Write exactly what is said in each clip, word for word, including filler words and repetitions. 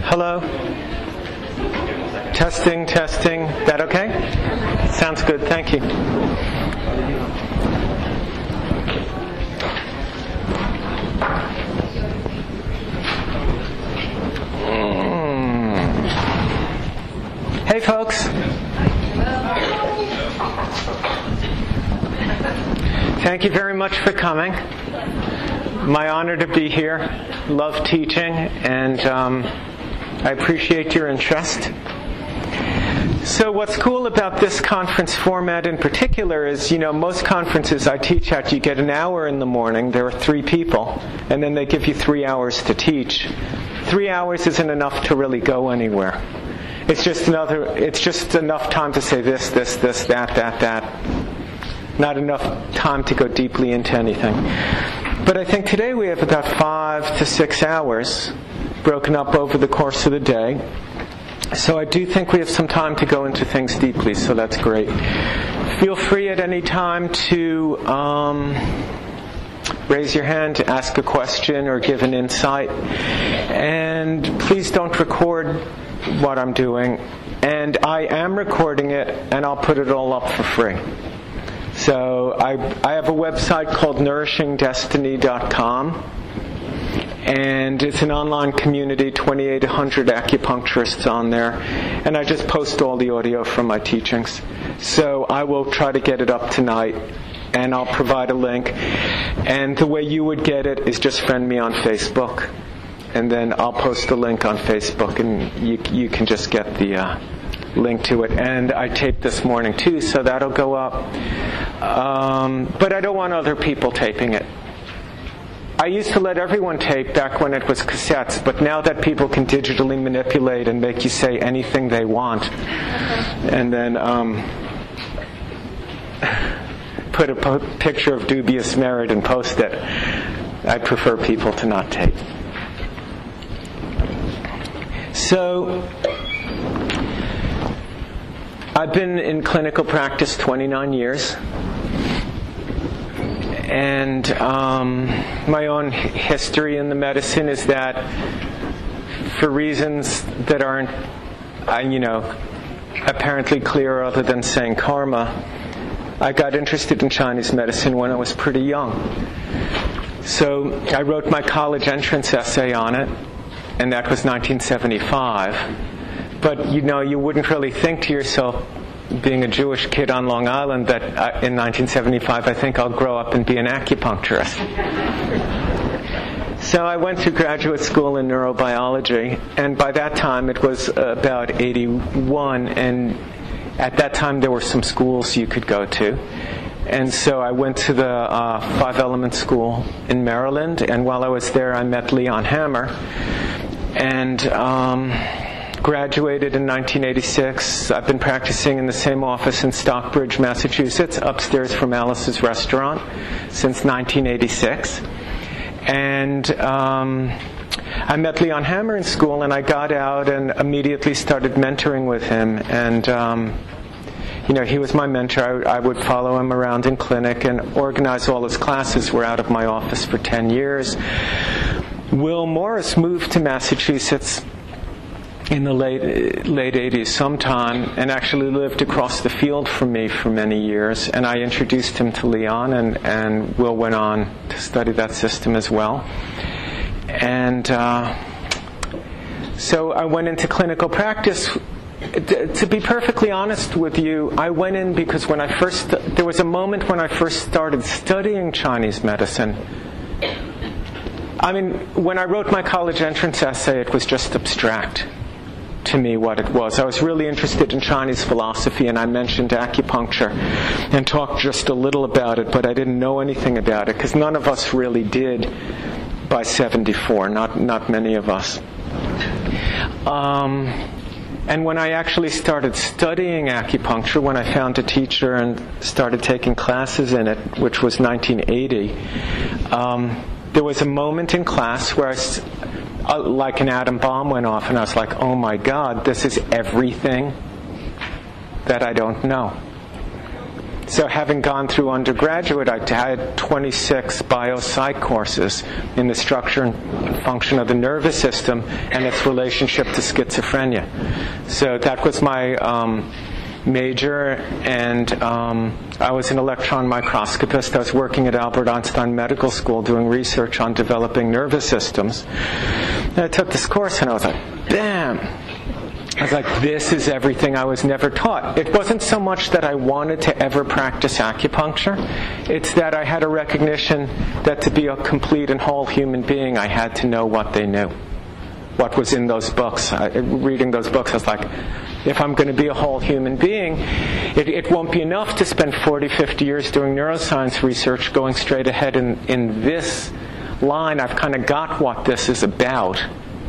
Hello? Testing, testing. That okay? Sounds good. Thank you. Mm. Hey, folks. Thank you very much for coming. My honor to be here. Love teaching, and um, I appreciate your interest. So what's cool about this conference format in particular is, you know, most conferences I teach at, you get an hour in the morning, there are three people, and then they give you three hours to teach. Three hours isn't enough to really go anywhere. It's just another, it's just enough time to say this, this, this, that, that, that. Not enough time to go deeply into anything. But I think today we have about five to six hours broken up over the course of the day. So I do think we have some time to go into things deeply, so that's great. Feel free at any time to um, raise your hand, to ask a question or give an insight. And please don't record what I'm doing. And I am recording it, and I'll put it all up for free. So I, I have a website called nourishing destiny dot com, and it's an online community, twenty-eight hundred acupuncturists on there, and I just post all the audio from my teachings. So I will try to get it up tonight, and I'll provide a link. And the way you would get it is just friend me on Facebook, and then I'll post a link on Facebook, and you you can just get the uh, link to it. And I taped this morning too, so that'll go up. Um, but I don't want other people taping it. I used to let everyone tape back when it was cassettes, but now that people can digitally manipulate and make you say anything they want, and then um, put a po- picture of dubious merit and post it, I prefer people to not tape. So, I've been in clinical practice twenty-nine years. And um, my own history in the medicine is that, for reasons that aren't, uh, you know, apparently clear other than saying karma, I got interested in Chinese medicine when I was pretty young. So I wrote my college entrance essay on it, and that was nineteen seventy-five. But, you know, you wouldn't really think to yourself, being a Jewish kid on Long Island, that uh, in nineteen seventy-five I think I'll grow up and be an acupuncturist. So I went to graduate school in neurobiology, and by that time it was about eighty-one, and at that time there were some schools you could go to. And so I went to the uh, Five Element School in Maryland, and while I was there I met Leon Hammer, and um, graduated in nineteen eighty-six. I've been practicing in the same office in Stockbridge, Massachusetts, upstairs from Alice's Restaurant, since nineteen eighty-six. And um, I met Leon Hammer in school, and I got out and immediately started mentoring with him. And um, you know, he was my mentor. I, I would follow him around in clinic and organize all his classes. We're out of my office for ten years. Will Morris moved to Massachusetts in the late late eighties sometime, and actually lived across the field from me for many years. And I introduced him to Leon, and, and Will went on to study that system as well. And uh, so I went into clinical practice. To be perfectly honest with you, I went in because when I first, there was a moment when I first started studying Chinese medicine. I mean, when I wrote my college entrance essay, it was just abstract to me what it was. I was really interested in Chinese philosophy, and I mentioned acupuncture and talked just a little about it, but I didn't know anything about it, because none of us really did by seventy-four, not not many of us. Um, and when I actually started studying acupuncture, when I found a teacher and started taking classes in it, which was nineteen eighty, um, there was a moment in class where I, uh, like an atom bomb went off, and I was like, oh my God, this is everything that I don't know. So having gone through undergraduate, I had twenty-six biopsych courses in the structure and function of the nervous system and its relationship to schizophrenia. So that was my um, major, and um, I was an electron microscopist. I was working at Albert Einstein Medical School doing research on developing nervous systems. And I took this course and I was like, bam! I was like, this is everything I was never taught. It wasn't so much that I wanted to ever practice acupuncture. It's that I had a recognition that to be a complete and whole human being, I had to know what they knew, what was in those books. I, reading those books, I was like, if I'm going to be a whole human being, it, it won't be enough to spend forty, fifty years doing neuroscience research going straight ahead in, in this line. I've kind of got what this is about.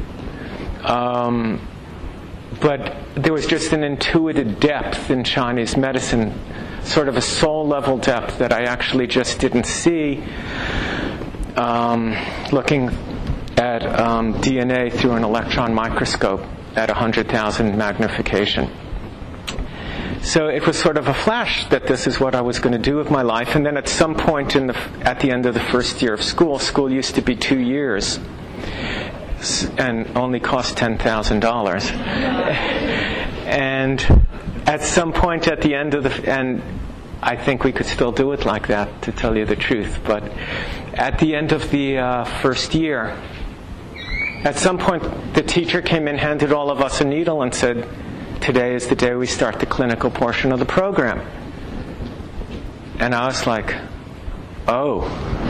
Um, but there was just an intuitive depth in Chinese medicine, sort of a soul-level depth that I actually just didn't see um, looking at um, D N A through an electron microscope at one hundred thousand magnification. So it was sort of a flash that this is what I was going to do with my life. And then at some point in the, at the end of the first year of school, school used to be two years and only cost ten thousand dollars. And at some point at the end of the, and I think we could still do it like that, to tell you the truth, but at the end of the uh, first year, at some point, the teacher came in, handed all of us a needle, and said, today is the day we start the clinical portion of the program. And I was like, oh,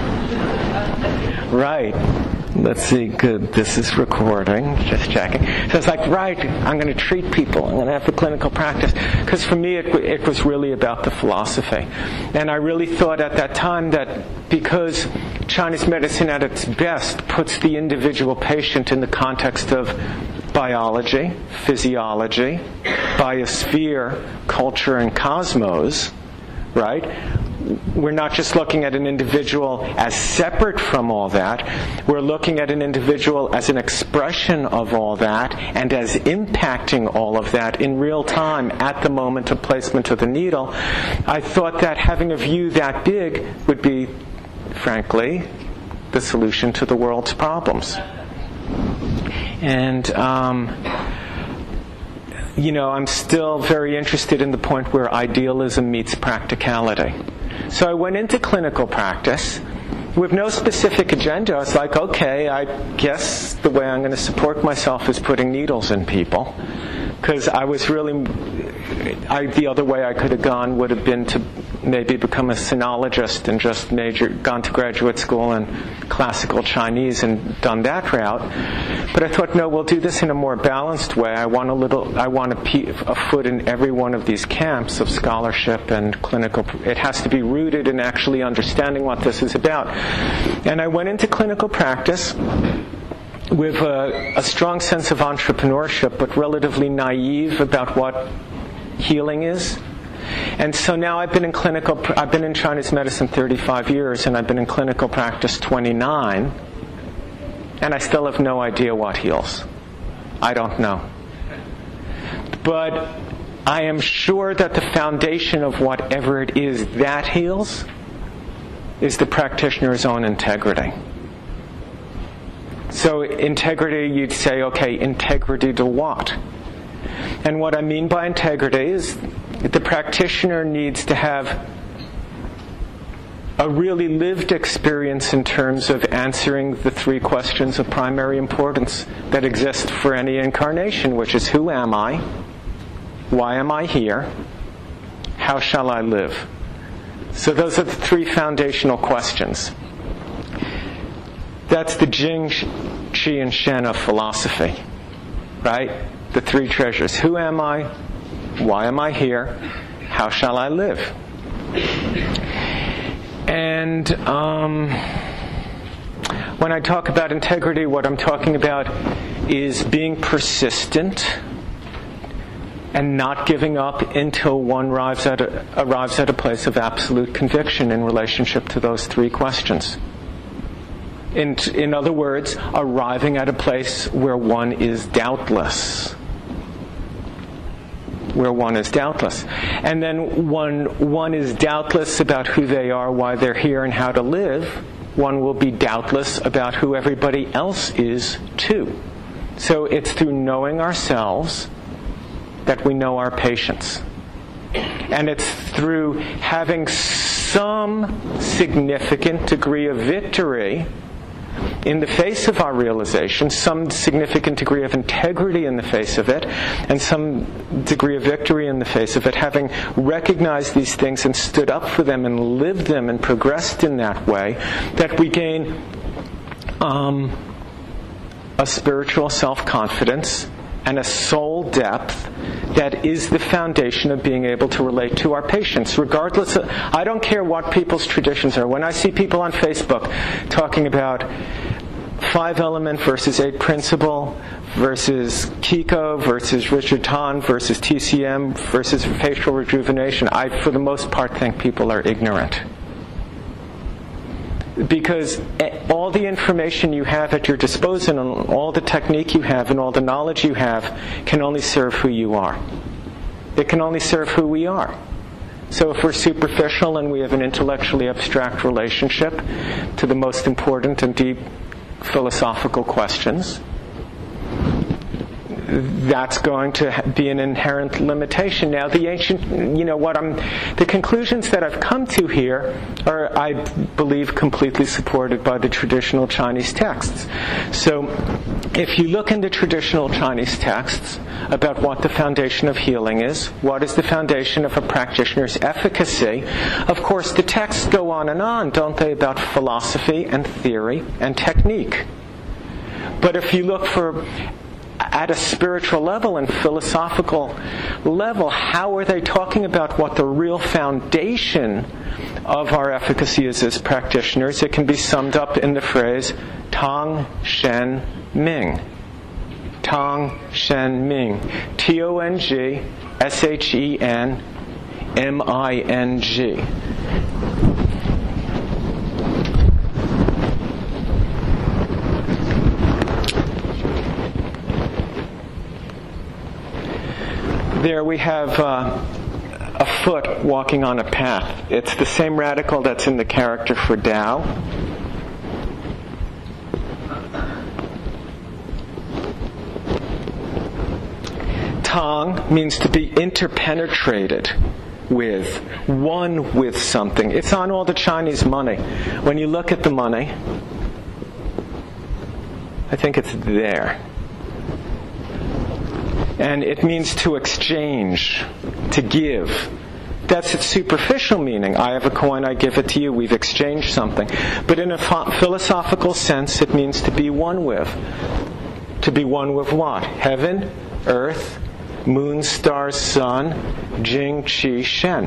right. Let's see, good, this is recording, just checking. So it's like, right, I'm going to treat people, I'm going to have the clinical practice. Because for me, it, it was really about the philosophy. And I really thought at that time that because Chinese medicine at its best puts the individual patient in the context of biology, physiology, biosphere, culture, and cosmos, right? We're not just looking at an individual as separate from all that. We're looking at an individual as an expression of all that and as impacting all of that in real time at the moment of placement of the needle. I thought that having a view that big would be, frankly, the solution to the world's problems. And, um, you know, I'm still very interested in the point where idealism meets practicality. So I went into clinical practice with no specific agenda. I was like, okay, I guess the way I'm going to support myself is putting needles in people. Because I was really, I, the other way I could have gone would have been to maybe become a sinologist and just major, gone to graduate school in classical Chinese and done that route. But I thought, no, we'll do this in a more balanced way. I want a little, I want a, a foot in every one of these camps of scholarship and clinical. It has to be rooted in actually understanding what this is about. And I went into clinical practice with a, a strong sense of entrepreneurship, but relatively naive about what healing is. And so now I've been in clinical, I've been in Chinese medicine thirty-five years, and I've been in clinical practice twenty-nine, and I still have no idea what heals. I don't know. But I am sure that the foundation of whatever it is that heals is the practitioner's own integrity. So integrity, you'd say, okay, integrity to what? And what I mean by integrity is the practitioner needs to have a really lived experience in terms of answering the three questions of primary importance that exist for any incarnation, which is, who am I? Why am I here? How shall I live? So those are the three foundational questions. That's the Jing, Qi, and Shen of philosophy, right? The three treasures. Who am I? Why am I here? How shall I live? And um, when I talk about integrity, what I'm talking about is being persistent and not giving up until one arrives at a, arrives at a place of absolute conviction in relationship to those three questions. In, in other words, arriving at a place where one is doubtless. where one is doubtless. And then when one is doubtless about who they are, why they're here, and how to live, one will be doubtless about who everybody else is too. So it's through knowing ourselves that we know our patients. And it's through having some significant degree of victory in the face of our realization, some significant degree of integrity in the face of it, and some degree of victory in the face of it, having recognized these things and stood up for them and lived them and progressed in that way, that we gain um, a spiritual self-confidence and a soul depth that is the foundation of being able to relate to our patients. Regardless of, I don't care what people's traditions are. When I see people on Facebook talking about five element versus eight principle versus Kiko versus Richard Hahn versus T C M versus facial rejuvenation, I, for the most part, think people are ignorant. Because all the information you have at your disposal and all the technique you have and all the knowledge you have can only serve who you are. It can only serve who we are. So if we're superficial and we have an intellectually abstract relationship to the most important and deep philosophical questions, that's going to be an inherent limitation. Now, the ancient, you know, what I'm, the conclusions that I've come to here are, I believe, completely supported by the traditional Chinese texts. So, if you look in the traditional Chinese texts about what the foundation of healing is, what is the foundation of a practitioner's efficacy, of course, the texts go on and on, don't they, about philosophy and theory and technique. But if you look for at a spiritual level and philosophical level, how are they talking about what the real foundation of our efficacy is as practitioners? It can be summed up in the phrase Tong Shen Ming. Tong Shen Ming. T O N G S H E N M I N G. There we have uh, a foot walking on a path. It's the same radical that's in the character for Tao. Tong means to be interpenetrated with, one with something. It's on all the Chinese money. When you look at the money, I think it's there. And it means to exchange, to give. That's its superficial meaning. I have a coin, I give it to you, we've exchanged something. But in a ph- philosophical sense, it means to be one with. To be one with what? Heaven, earth, moon, stars, sun, Jing, Qi, Shen.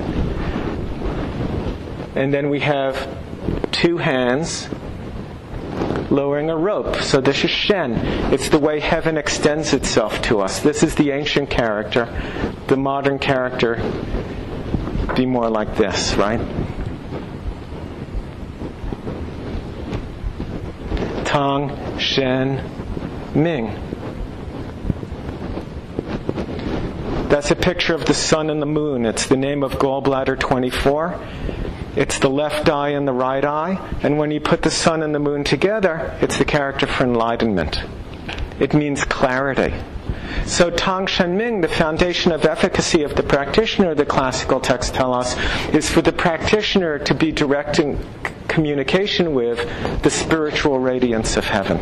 And then we have two hands lowering a rope. So this is Shen. It's the way heaven extends itself to us. This is the ancient character. The modern character be more like this, right? Tong, Shen, Ming. That's a picture of the sun and the moon. It's the name of gallbladder twenty-four. It's the left eye and the right eye. And when you put the sun and the moon together, it's the character for enlightenment. It means clarity. So Tong Shen Ming, the foundation of efficacy of the practitioner, the classical texts tell us, is for the practitioner to be directing communication with the spiritual radiance of heaven.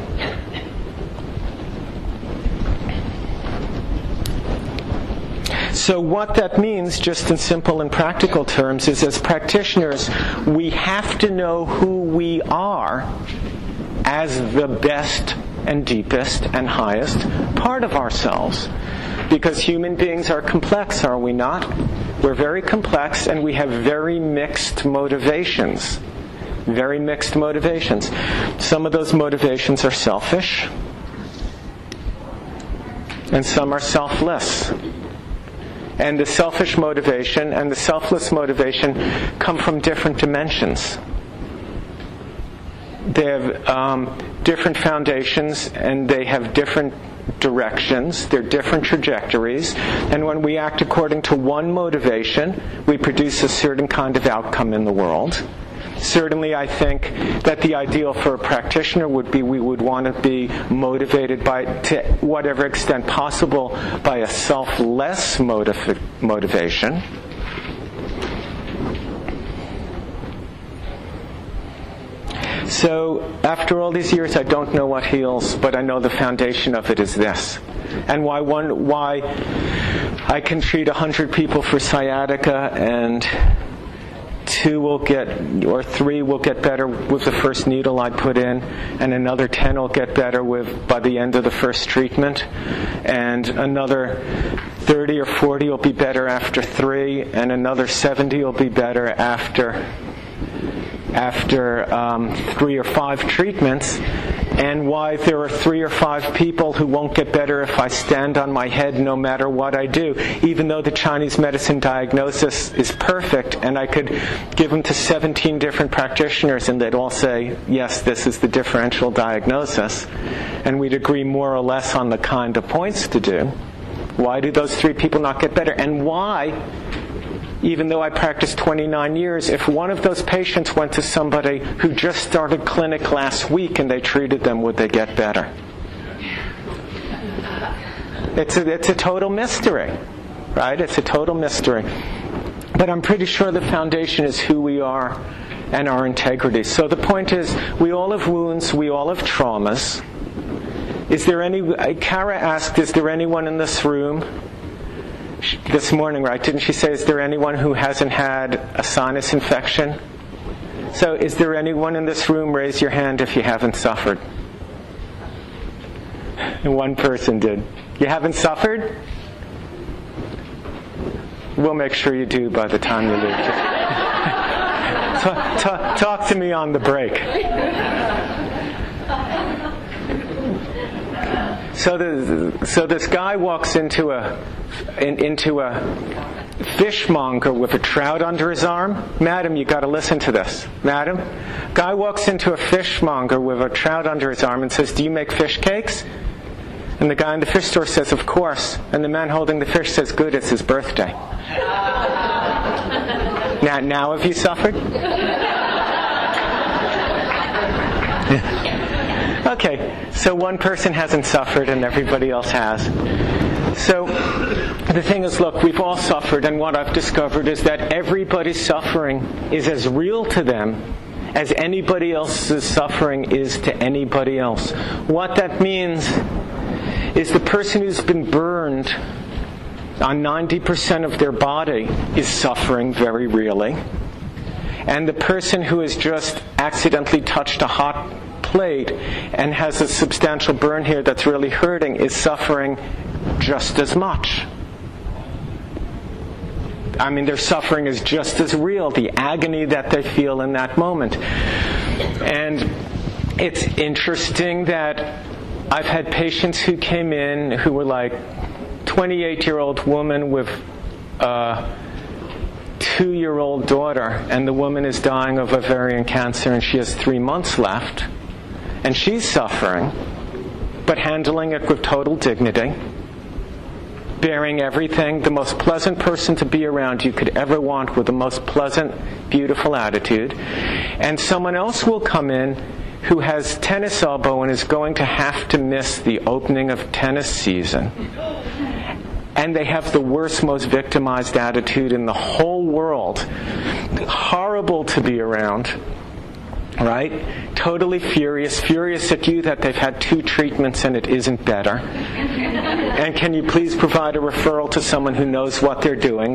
So what that means, just in simple and practical terms, is as practitioners, we have to know who we are as the best and deepest and highest part of ourselves. Because human beings are complex, are we not? We're very complex and we have very mixed motivations. Very mixed motivations. Some of those motivations are selfish, and some are selfless. And the selfish motivation and the selfless motivation come from different dimensions. They have um, different foundations, and they have different directions, they're different trajectories, and when we act according to one motivation, we produce a certain kind of outcome in the world. Certainly, I think that the ideal for a practitioner would be we would want to be motivated by, to whatever extent possible, by a selfless motiv- motivation. So, after all these years, I don't know what heals, but I know the foundation of it is this. And why one, why I can treat a hundred people for sciatica and two will get, or three will get better with the first needle I put in, and another ten will get better with by the end of the first treatment, and another thirty or forty will be better after three, and another seventy will be better after after um, three or five treatments, and why there are three or five people who won't get better if I stand on my head no matter what I do, even though the Chinese medicine diagnosis is perfect, and I could give them to seventeen different practitioners and they'd all say, yes, this is the differential diagnosis, and we'd agree more or less on the kind of points to do. Why do those three people not get better? And why, even though I practiced twenty-nine years, if one of those patients went to somebody who just started clinic last week and they treated them, would they get better? It's a, it's a total mystery, right? It's a total mystery. But I'm pretty sure the foundation is who we are and our integrity. So the point is, we all have wounds, we all have traumas. Is there any, Kara asked, is there anyone in this room this morning, right? Didn't she say, is there anyone who hasn't had a sinus infection? So is there anyone in this room, raise your hand if you haven't suffered? And one person did. You haven't suffered? We'll make sure you do by the time you leave. talk, talk, talk to me on the break. So, the, so this guy walks into a in, into a fishmonger with a trout under his arm. Madam, you got to listen to this. Madam, guy walks into a fishmonger with a trout under his arm and says, "Do you make fish cakes?" And the guy in the fish store says, "Of course." And the man holding the fish says, "Good, it's his birthday." now, now have you suffered? Okay, so one person hasn't suffered and everybody else has. So the thing is, look, we've all suffered, and what I've discovered is that everybody's suffering is as real to them as anybody else's suffering is to anybody else. What that means is the person who's been burned on ninety percent of their body is suffering very really. And the person who has just accidentally touched a hot plate and has a substantial burn here that's really hurting is suffering just as much. I mean, their suffering is just as real, the agony that they feel in that moment. And it's interesting that I've had patients who came in who were like twenty-eight-year-old woman with a two-year-old daughter, and the woman is dying of ovarian cancer and she has three months left. And she's suffering, but handling it with total dignity, bearing everything, the most pleasant person to be around you could ever want, with the most pleasant, beautiful attitude. And someone else will come in who has tennis elbow and is going to have to miss the opening of tennis season. And they have the worst, most victimized attitude in the whole world. Horrible to be around. Right? Totally furious, furious at you that they've had two treatments and it isn't better. And can you please provide a referral to someone who knows what they're doing?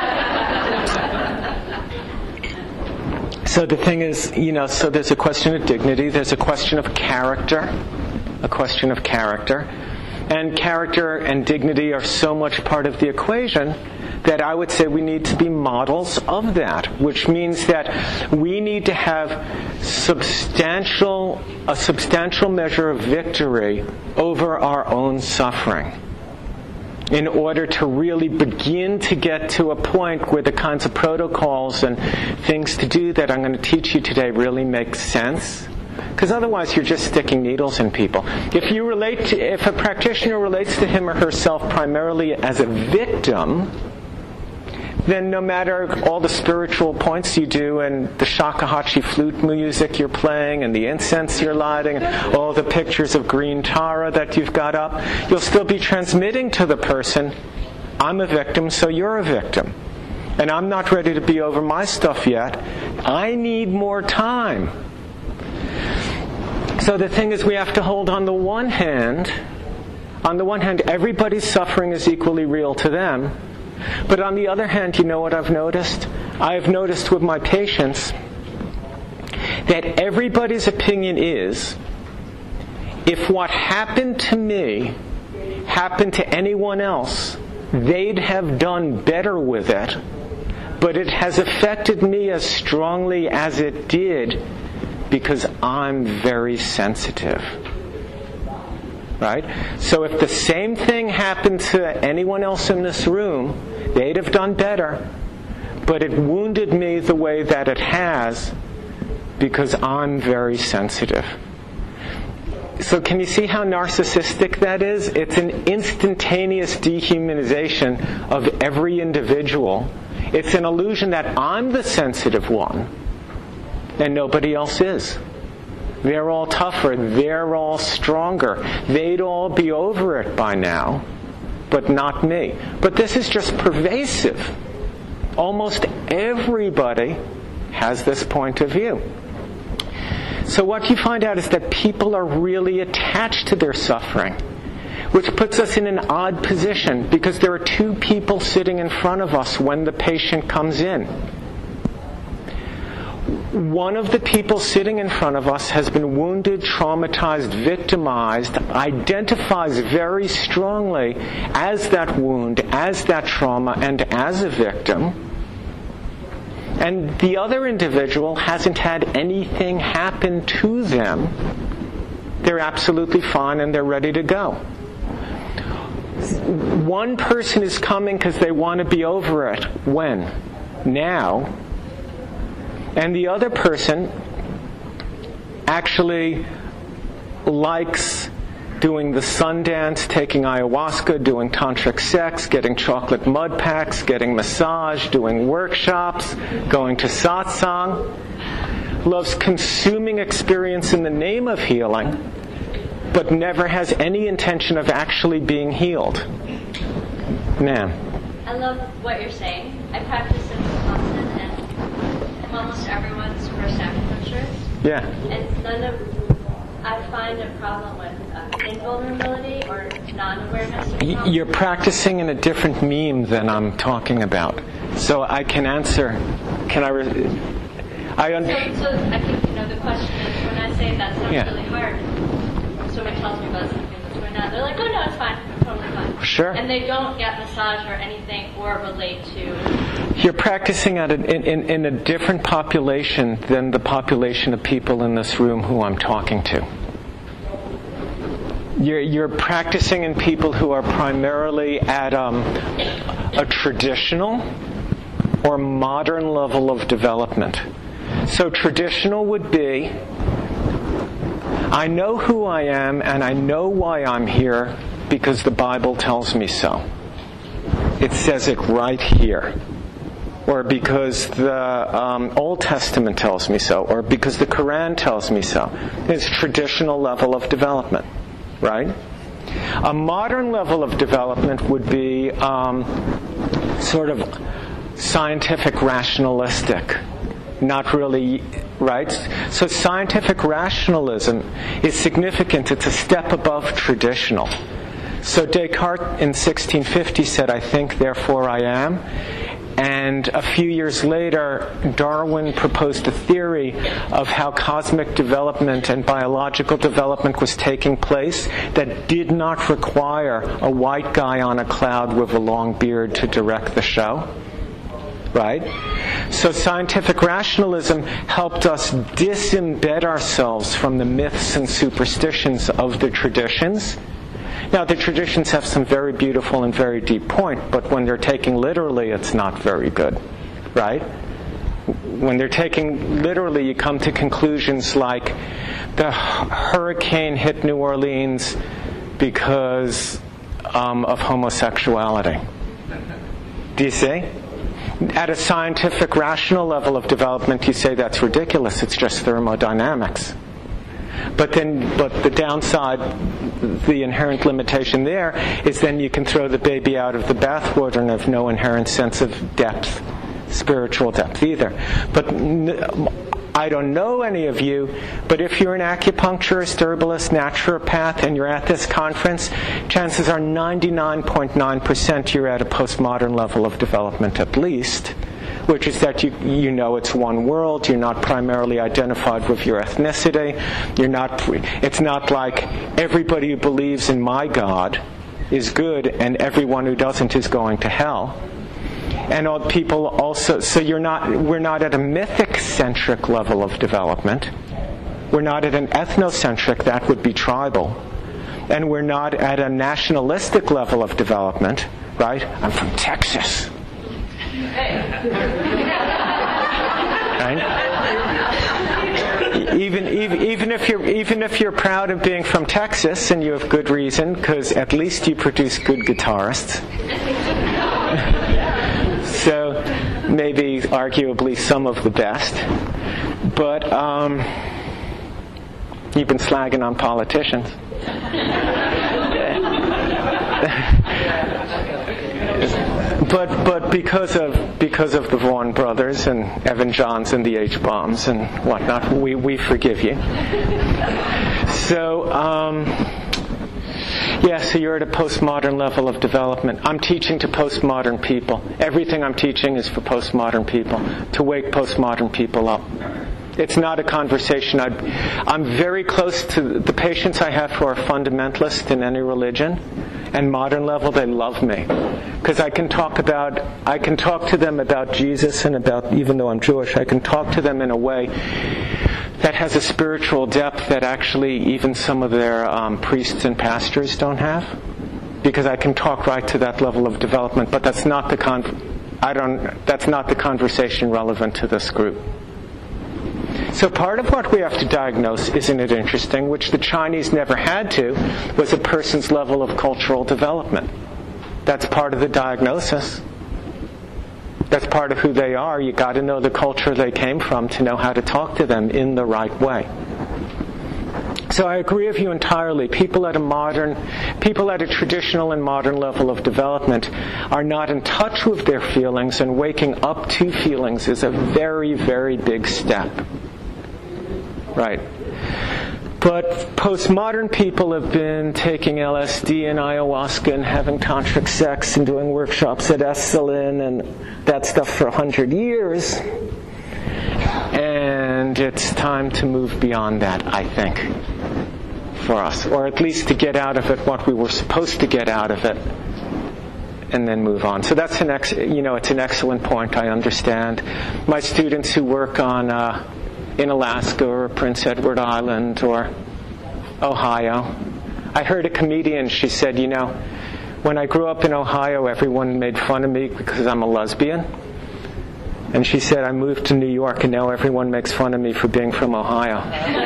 So the thing is, you know, so there's a question of dignity, there's a question of character, a question of character. And character and dignity are so much part of the equation that I would say we need to be models of that, which means that we need to have substantial, a substantial measure of victory over our own suffering in order to really begin to get to a point where the kinds of protocols and things to do that I'm going to teach you today really make sense. Because otherwise you're just sticking needles in people. If you relate to, if a practitioner relates to him or herself primarily as a victim, then no matter all the spiritual points you do and the shakuhachi flute music you're playing and the incense you're lighting and all the pictures of green Tara that you've got up, you'll still be transmitting to the person, I'm a victim, so you're a victim. And I'm not ready to be over my stuff yet. I need more time. So the thing is, we have to hold on the one hand, on the one hand, everybody's suffering is equally real to them. But on the other hand, you know what I've noticed? I've noticed with my patients that everybody's opinion is, if what happened to me happened to anyone else, they'd have done better with it, but it has affected me as strongly as it did because I'm very sensitive. Right? So if the same thing happened to anyone else in this room, they'd have done better, but it wounded me the way that it has because I'm very sensitive. So can you see how narcissistic that is? It's an instantaneous dehumanization of every individual. It's an illusion that I'm the sensitive one and nobody else is. They're all tougher. They're all stronger. They'd all be over it by now, but not me. But this is just pervasive. Almost everybody has this point of view. So what you find out is that people are really attached to their suffering, which puts us in an odd position because there are two people sitting in front of us when the patient comes in. One of the people sitting in front of us has been wounded, traumatized, victimized, identifies very strongly as that wound, as that trauma, and as a victim. And the other individual hasn't had anything happen to them. They're absolutely fine and they're ready to go. One person is coming because they want to be over it. When? Now. And the other person actually likes doing the sun dance, taking ayahuasca, doing tantric sex, getting chocolate mud packs, getting massage, doing workshops, going to satsang. Loves consuming experience in the name of healing, but never has any intention of actually being healed. Ma'am. I love what you're saying. I practice in Wisconsin, and I'm almost everyone's first acupuncturist. Yeah. And none of I find a problem with uh, invulnerability or non-awareness. Of y- you're practicing in a different meme than I'm talking about. So I can answer. Can I? Re- I un- so, so I think you know the question is when I say that sounds yeah. really hard. Someone tells me about something that's going on. They're like, "Oh no, it's fine. I'm totally fine." Sure. And they don't get massage or anything or relate to. You're practicing at a, in, in, in a different population than the population of people in this room who I'm talking to. You're, you're practicing in people who are primarily at um, a traditional or modern level of development. So traditional would be, I know who I am and I know why I'm here because the Bible tells me so. It says it right here. Or because the um, Old Testament tells me so. Or because the Quran tells me so. It's traditional level of development. Right? A modern level of development would be um, sort of scientific rationalistic. Not really, right? So scientific rationalism is significant. It's a step above traditional. So Descartes in sixteen fifty said, I think, therefore I am. And a few years later, Darwin proposed a theory of how cosmic development and biological development was taking place that did not require a white guy on a cloud with a long beard to direct the show. Right? So scientific rationalism helped us disembed ourselves from the myths and superstitions of the traditions. Now, the traditions have some very beautiful and very deep point, but when they're taken literally, it's not very good, right? When they're taken literally, you come to conclusions like the hurricane hit New Orleans because um, of homosexuality. Do you see? At a scientific, rational level of development, you say that's ridiculous. It's just thermodynamics. But then, but the downside, the inherent limitation there, is then you can throw the baby out of the bathwater and have no inherent sense of depth, spiritual depth either. But I don't know any of you, but if you're an acupuncturist, herbalist, naturopath, and you're at this conference, chances are ninety-nine point nine percent you're at a postmodern level of development at least, which is that you you know it's one world, you're not primarily identified with your ethnicity, you're not, it's not like everybody who believes in my God is good and everyone who doesn't is going to hell. And all people also, so you're not, we're not at a mythic-centric level of development. We're not at an ethnocentric, that would be tribal. And we're not at a nationalistic level of development, right? I'm from Texas. Right? Even, even, even if you're, even if you're proud of being from Texas, and you have good reason, because at least you produce good guitarists. So, maybe arguably some of the best. But um, you've been slagging on politicians. but but because of because of the Vaughan brothers and Evan Johns and the H-bombs and whatnot, we, we forgive you. So, um, yeah, so you're at a postmodern level of development. I'm teaching to postmodern people. Everything I'm teaching is for postmodern people, to wake postmodern people up. It's not a conversation. I'd, I'm very close to the patients I have who are fundamentalists in any religion, and modern level, they love me. Because I can talk about, I can talk to them about Jesus and about, even though I'm Jewish, I can talk to them in a way that has a spiritual depth that actually even some of their um, priests and pastors don't have, because I can talk right to that level of development. But that's not the con- I don't. That's not the conversation relevant to this group. So part of what we have to diagnose, isn't it interesting, which the Chinese never had to, was a person's level of cultural development. That's part of the diagnosis. That's part of who they are. You got to know the culture they came from to know how to talk to them in the right way. So I agree with you entirely. People at a modern, people at a traditional and modern level of development are not in touch with their feelings, and waking up to feelings is a very, very big step. Right. But postmodern people have been taking L S D and ayahuasca and having tantric sex and doing workshops at Esalen and that stuff for a hundred years. And it's time to move beyond that, I think, for us. Or at least to get out of it what we were supposed to get out of it, and then move on. So that's an ex- you know, it's an excellent point, I understand. My students who work on uh, in Alaska or Prince Edward Island or Ohio. I heard a comedian, she said, you know, when I grew up in Ohio, everyone made fun of me because I'm a lesbian. And she said, I moved to New York and now everyone makes fun of me for being from Ohio.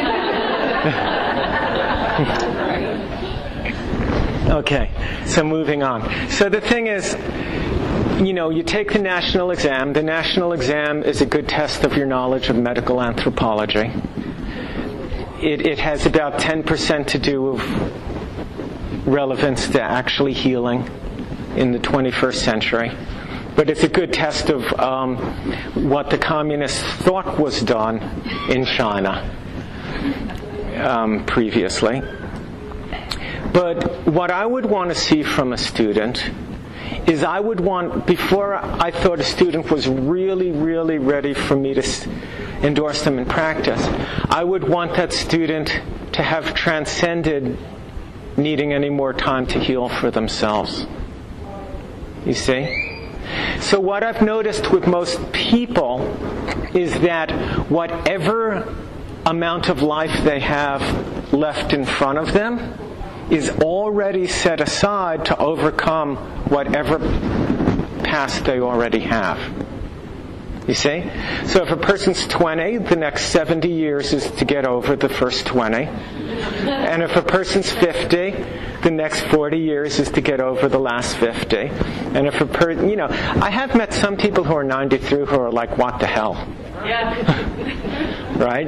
Okay, so moving on. So the thing is, you know, you take the national exam. The national exam is a good test of your knowledge of medical anthropology. It, it has about ten percent to do with relevance to actually healing in the twenty-first century. But it's a good test of um, what the communists thought was done in China um, previously. But what I would want to see from a student is I would want, before I thought a student was really, really ready for me to endorse them in practice, I would want that student to have transcended needing any more time to heal for themselves. You see? So what I've noticed with most people is that whatever amount of life they have left in front of them is already set aside to overcome whatever past they already have. You see? So if a person's twenty, the next seventy years is to get over the first twenty. And if a person's fifty, the next forty years is to get over the last fifty. And if a person, you know, I have met some people who are ninety-three who are like, what the hell? Yeah. Right?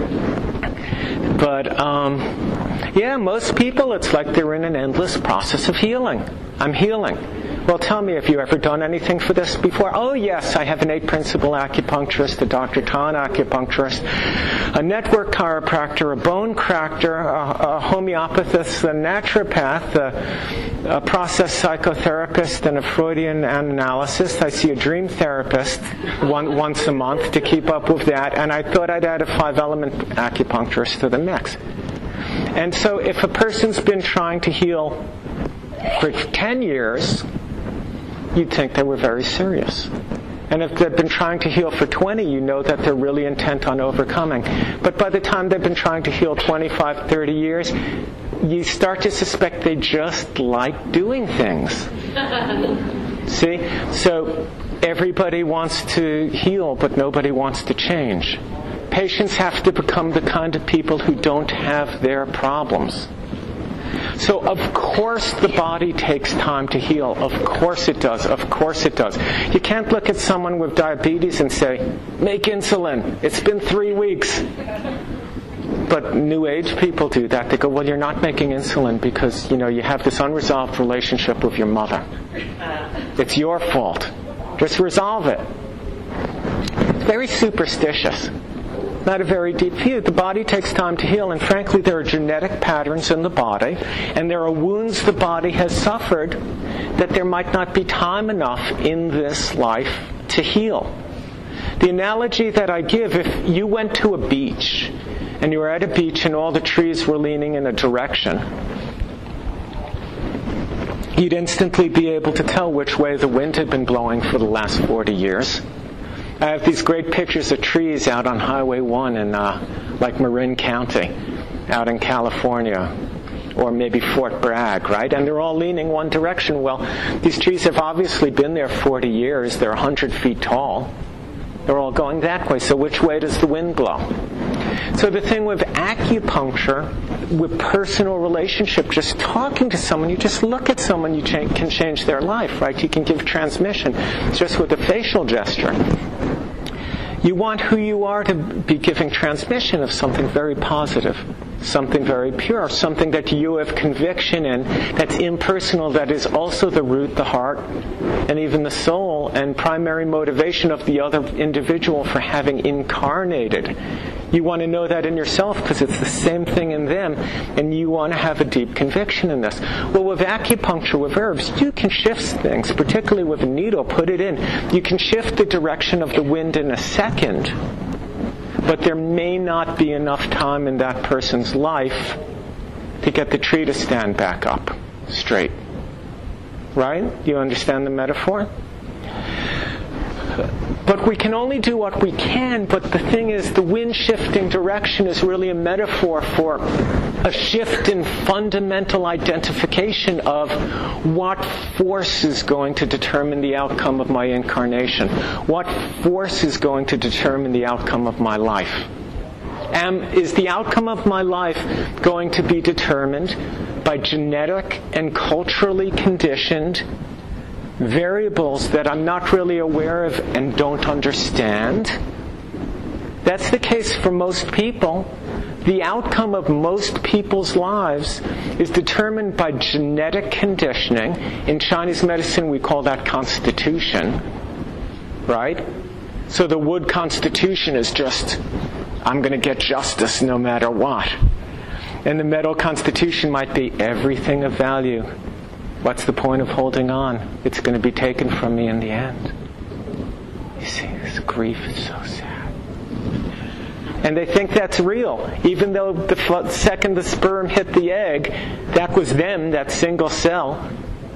But, um, yeah, most people, it's like they're in an endless process of healing. I'm healing. Well, tell me, have you ever done anything for this before? Oh, yes, I have an eight-principle acupuncturist, a Doctor Tan acupuncturist, a network chiropractor, a bone cractor, a, a homeopathist, a naturopath, a, a process psychotherapist, and a Freudian analyst. I see a dream therapist one, once a month to keep up with that, and I thought I'd add a five-element acupuncturist to the mix. And so if a person's been trying to heal for ten years, you'd think they were very serious. And if they've been trying to heal for twenty, you know that they're really intent on overcoming. But by the time they've been trying to heal twenty-five, thirty years, you start to suspect they just like doing things. See? So everybody wants to heal, but nobody wants to change. Patients have to become the kind of people who don't have their problems. So of course the body takes time to heal. Of course it does. Of course it does. You can't look at someone with diabetes and say, make insulin. It's been three weeks. But New Age people do that. They go, well, you're not making insulin because, you know, you have this unresolved relationship with your mother. It's your fault. Just resolve it. It's very superstitious. Not a very deep view. The body takes time to heal, and frankly, there are genetic patterns in the body, and there are wounds the body has suffered that there might not be time enough in this life to heal. The analogy that I give, if you went to a beach, and you were at a beach and all the trees were leaning in a direction, you'd instantly be able to tell which way the wind had been blowing for the last forty years. I have these great pictures of trees out on Highway one in, uh, like Marin County, out in California, or maybe Fort Bragg, right? And they're all leaning one direction. Well, these trees have obviously been there forty years. They're one hundred feet tall. They're all going that way. So which way does the wind blow? So the thing with acupuncture, with personal relationship, just talking to someone, you just look at someone, you cha- can change their life, right? You can give transmission just with a facial gesture. You want who you are to be giving transmission of something very positive, something very pure, something that you have conviction in, that's impersonal, that is also the root, the heart, and even the soul and primary motivation of the other individual for having incarnated. You want to know that in yourself because it's the same thing in them, and you want to have a deep conviction in this. Well, with acupuncture, with herbs, you can shift things, particularly with a needle, put it in. You can shift the direction of the wind in a second, but there may not be enough time in that person's life to get the tree to stand back up straight. Right? Do you understand the metaphor? But we can only do what we can, but the thing is, the wind shifting direction is really a metaphor for a shift in fundamental identification of what force is going to determine the outcome of my incarnation. What force is going to determine the outcome of my life? Am, is the outcome of my life going to be determined by genetic and culturally conditioned variables that I'm not really aware of and don't understand? That's the case for most people. The outcome of most people's lives is determined by genetic conditioning. In Chinese medicine, we call that constitution, right? So the wood constitution is just, I'm going to get justice no matter what. And the metal constitution might be everything of value. What's the point of holding on? It's going to be taken from me in the end. You see, this grief is so sad. And they think that's real. Even though the second the sperm hit the egg, that was them, that single cell.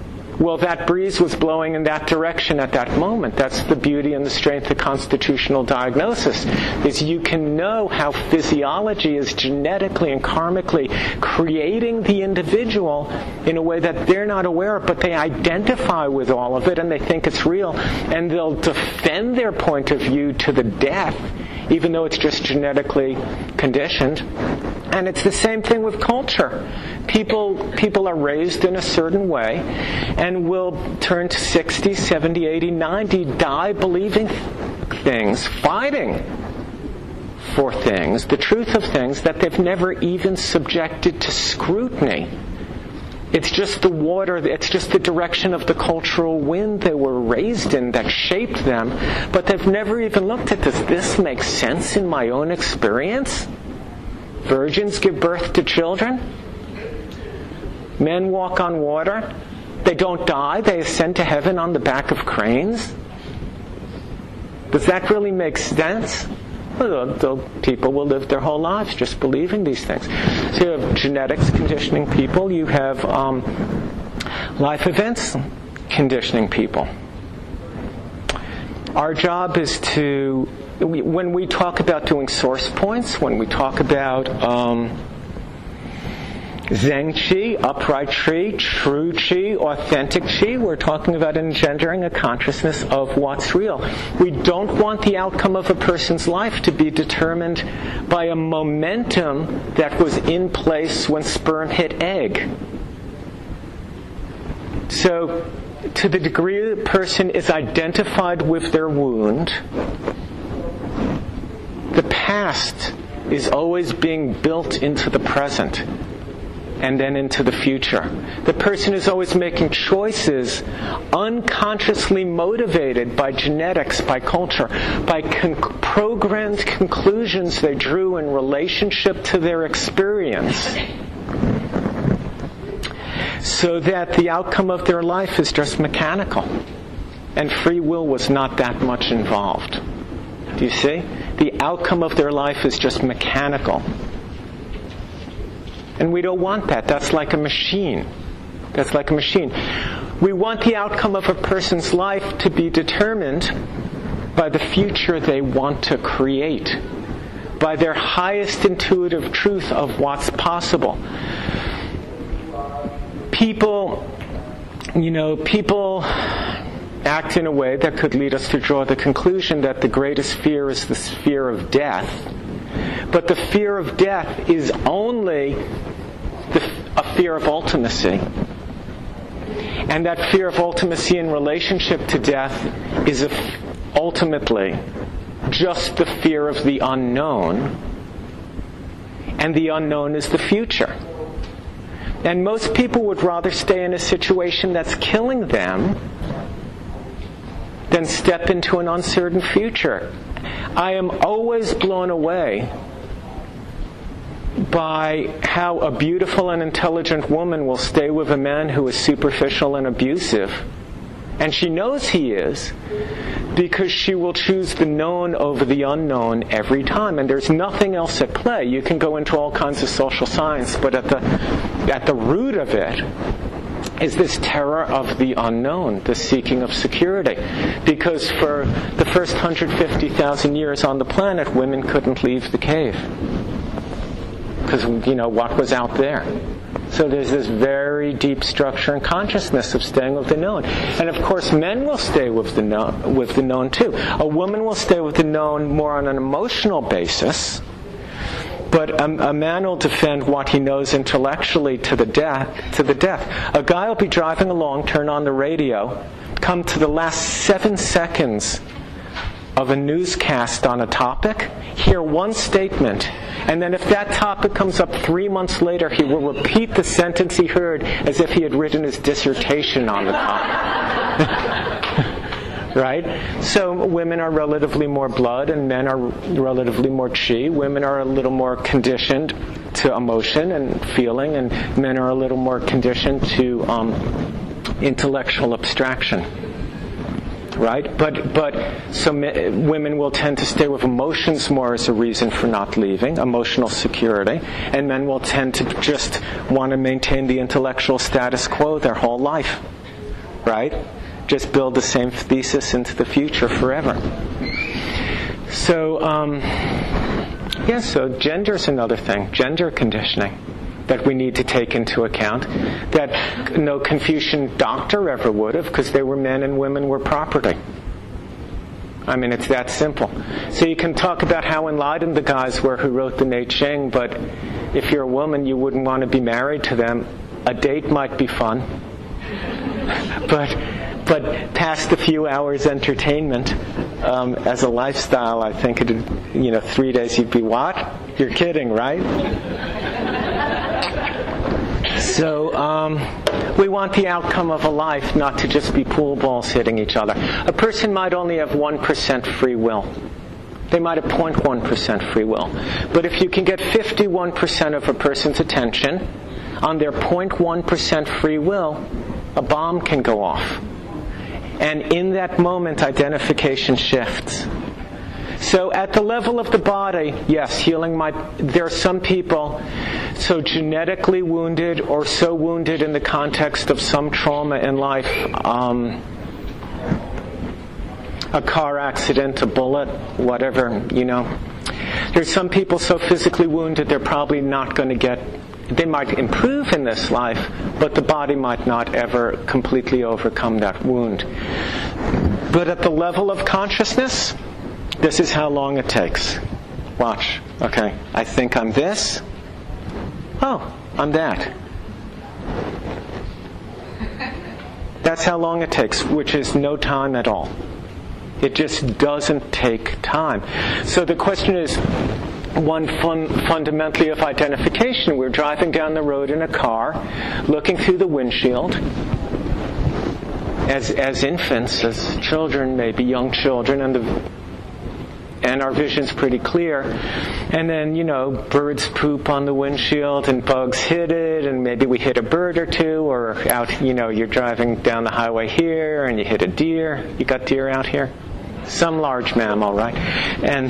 Well, that breeze was blowing in that direction at that moment. That's the beauty and the strength of constitutional diagnosis, is you can know how physiology is genetically and karmically creating the individual in a way that they're not aware of, but they identify with all of it and they think it's real, and they'll defend their point of view to the death, even though it's just genetically conditioned. And it's the same thing with culture. People people are raised in a certain way and will turn to sixty, seventy, eighty, ninety, die believing things, fighting for things, the truth of things that they've never even subjected to scrutiny. It's just the water, it's just the direction of the cultural wind they were raised in that shaped them, but they've never even looked at this. This makes sense in my own experience? Virgins give birth to children? Men walk on water? They don't die, they ascend to heaven on the back of cranes? Does that really make sense? Well, the, the people will live their whole lives just believing these things. So you have genetics conditioning people, you have um, life events conditioning people. Our job is to, when we talk about doing source points, when we talk about um, Zheng Qi, upright Qi, true Qi, authentic Qi, we're talking about engendering a consciousness of what's real. We don't want the outcome of a person's life to be determined by a momentum that was in place when sperm hit egg. So, to the degree the person is identified with their wound, the past is always being built into the present and then into the future. The person is always making choices unconsciously motivated by genetics, by culture, by con- programmed conclusions they drew in relationship to their experience, so that the outcome of their life is just mechanical. And free will was not that much involved. Do you see? The outcome of their life is just mechanical. And we don't want that. That's like a machine. That's like a machine. We want the outcome of a person's life to be determined by the future they want to create, by their highest intuitive truth of what's possible. People, you know, people act in a way that could lead us to draw the conclusion that the greatest fear is the fear of death. But the fear of death is only the, a fear of ultimacy. And that fear of ultimacy in relationship to death is a, ultimately just the fear of the unknown. And the unknown is the future. And most people would rather stay in a situation that's killing them than step into an uncertain future. I am always blown away by how a beautiful and intelligent woman will stay with a man who is superficial and abusive. And she knows he is, because she will choose the known over the unknown every time. And there's nothing else at play. You can go into all kinds of social science, but at the at the root of it is this terror of the unknown, the seeking of security. Because for the first one hundred fifty thousand years on the planet, women couldn't leave the cave. Because, you know, what was out there? So there's this very deep structure and consciousness of staying with the known. And of course, men will stay with the known, with the known too. A woman will stay with the known more on an emotional basis, but a, a man will defend what he knows intellectually to the death. To the death. A guy will be driving along, turn on the radio, come to the last seven seconds of a newscast on a topic, hear one statement, and then if that topic comes up three months later, he will repeat the sentence he heard as if he had written his dissertation on the topic. Right? So women are relatively more blood and men are relatively more chi. Women are a little more conditioned to emotion and feeling, and men are a little more conditioned to um, intellectual abstraction. Right? But but so me, women will tend to stay with emotions more as a reason for not leaving, emotional security, and men will tend to just want to maintain the intellectual status quo their whole life. right? Just build the same thesis into the future forever. So, um, yeah, so gender's another thing, gender conditioning that we need to take into account, that no Confucian doctor ever would have, because they were men and women were property. I mean, it's that simple. So you can talk about how enlightened the guys were who wrote the Nei Ching, but if you're a woman, you wouldn't want to be married to them. A date might be fun, but but past a few hours entertainment, um, as a lifestyle, I think it, you know, three days you'd be what? You're kidding, right? So um, we want the outcome of a life not to just be pool balls hitting each other. A person might only have one percent free will. They might have zero point one percent free will. But if you can get fifty-one percent of a person's attention on their zero point one percent free will, a bomb can go off. And in that moment, identification shifts. So at the level of the body, yes, healing might... There are some people so genetically wounded or so wounded in the context of some trauma in life, um, a car accident, a bullet, whatever, you know. There's some people so physically wounded they're probably not going to get... They might improve in this life, but the body might not ever completely overcome that wound. But at the level of consciousness, this is how long it takes. Watch. Okay. I think I'm this. Oh, I'm that. That's how long it takes, which is no time at all. It just doesn't take time. So the question is, one fun, fundamentally of identification. We're driving down the road in a car, looking through the windshield, as as infants, as children, maybe young children, and the and our vision's pretty clear. And then, you know, birds poop on the windshield and bugs hit it, and maybe we hit a bird or two, or out, you know, you're driving down the highway here and you hit a deer. You got deer out here? Some large mammal, right? And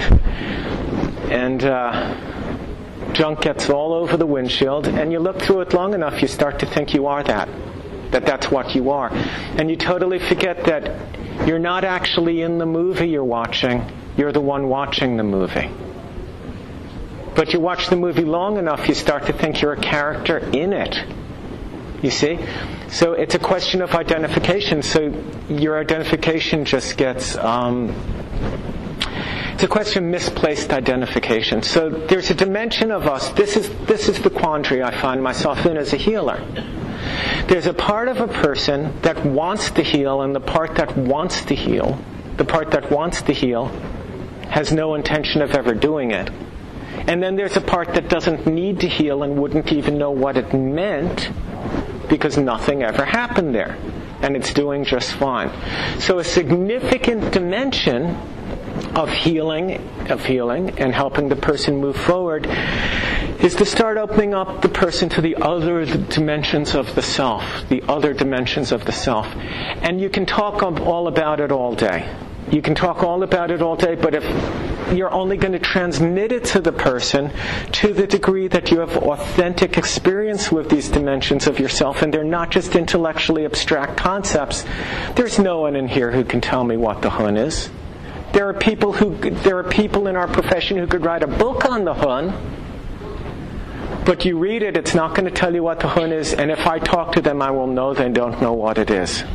and uh, junk gets all over the windshield, and you look through it long enough, you start to think you are that. That that's what you are. And you totally forget that you're not actually in the movie you're watching. You're the one watching the movie. But you watch the movie long enough, you start to think you're a character in it. You see? So it's a question of identification. So your identification just gets... Um, it's a question of misplaced identification. So there's a dimension of us. This is this is the quandary I find myself in as a healer. There's a part of a person that wants to heal, and the part that wants to heal, the part that wants to heal, has no intention of ever doing it. And then there's a part that doesn't need to heal and wouldn't even know what it meant because nothing ever happened there. And it's doing just fine. So a significant dimension of healing, of healing and helping the person move forward is to start opening up the person to the other dimensions of the self, the other dimensions of the self. And you can talk all about it all day. You can talk all about it all day, but if you're only going to transmit it to the person to the degree that you have authentic experience with these dimensions of yourself, and they're not just intellectually abstract concepts, there's no one in here who can tell me what the Hun is. There are people who, there are people in our profession who could write a book on the Hun, but you read it, it's not going to tell you what the Hun is, and if I talk to them, I will know they don't know what it is.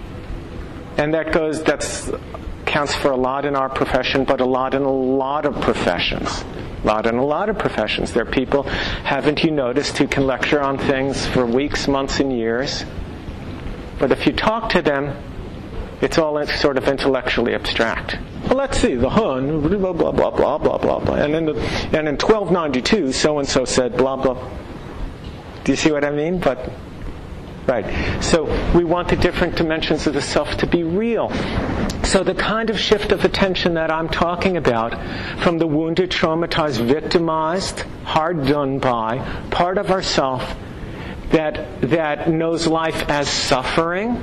And that goes, that's counts for a lot in our profession, but a lot in a lot of professions. A lot in a lot of professions. There are people, haven't you noticed, who can lecture on things for weeks, months, and years. But if you talk to them, it's all sort of intellectually abstract. Well, let's see, the Hun, blah, blah, blah, blah, blah, blah, blah. And in, the, and in twelve ninety-two, so-and-so said blah, blah. Do you see what I mean? But, right. So we want the different dimensions of the self to be real. So the kind of shift of attention that I'm talking about, from the wounded, traumatized, victimized, hard done by, part of ourself that that knows life as suffering,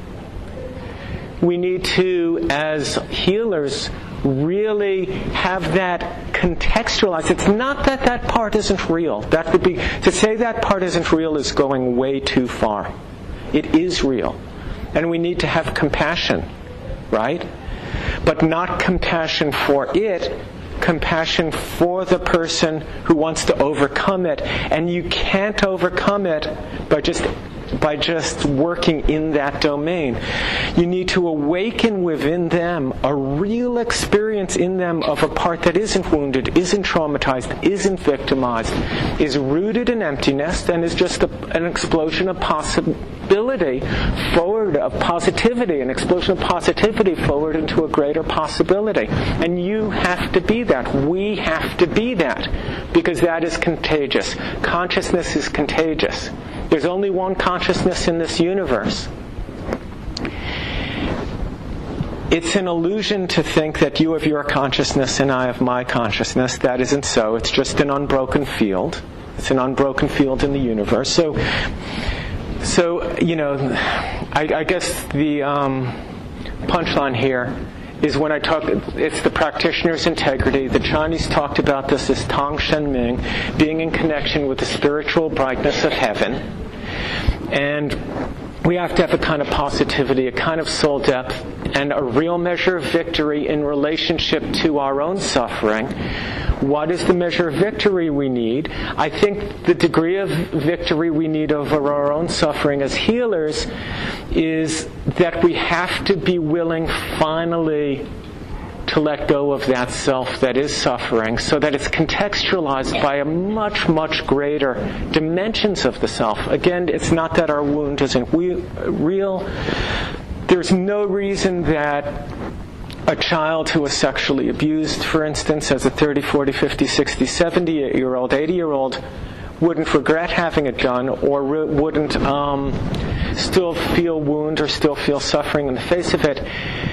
we need to, as healers, really have that contextualized. It's not that that part isn't real. That would be, to say that part isn't real is going way too far. It is real. And we need to have compassion, right? But not compassion for it, compassion for the person who wants to overcome it. And you can't overcome it by just by just working in that domain. You need to awaken within them a real experience in them of a part that isn't wounded, isn't traumatized, isn't victimized, is rooted in emptiness, and is just a, an explosion of possibility forward, of positivity, an explosion of positivity forward into a greater possibility. And you have to be that. We have to be that. Because that is contagious. Consciousness is contagious. There's only one consciousness in this universe. It's an illusion to think that you have your consciousness and I have my consciousness. That isn't so. It's just an unbroken field. It's an unbroken field in the universe. So, so you know, I, I guess the um, punchline here is when I talk, it's the practitioner's integrity. The Chinese talked about this as Tang Shen Ming, being in connection with the spiritual brightness of heaven. And we have to have a kind of positivity, a kind of soul depth, and a real measure of victory in relationship to our own suffering. What is the measure of victory we need? I think the degree of victory we need over our own suffering as healers is that we have to be willing finally to let go of that self that is suffering, so that it's contextualized by a much, much greater dimensions of the self. Again, it's not that our wound isn't real. There's no reason that a child who was sexually abused, for instance, as a thirty, forty, fifty, sixty, seventy-year-old, eighty-year-old, wouldn't regret having it done, or re- wouldn't um, still feel wound or still feel suffering in the face of it.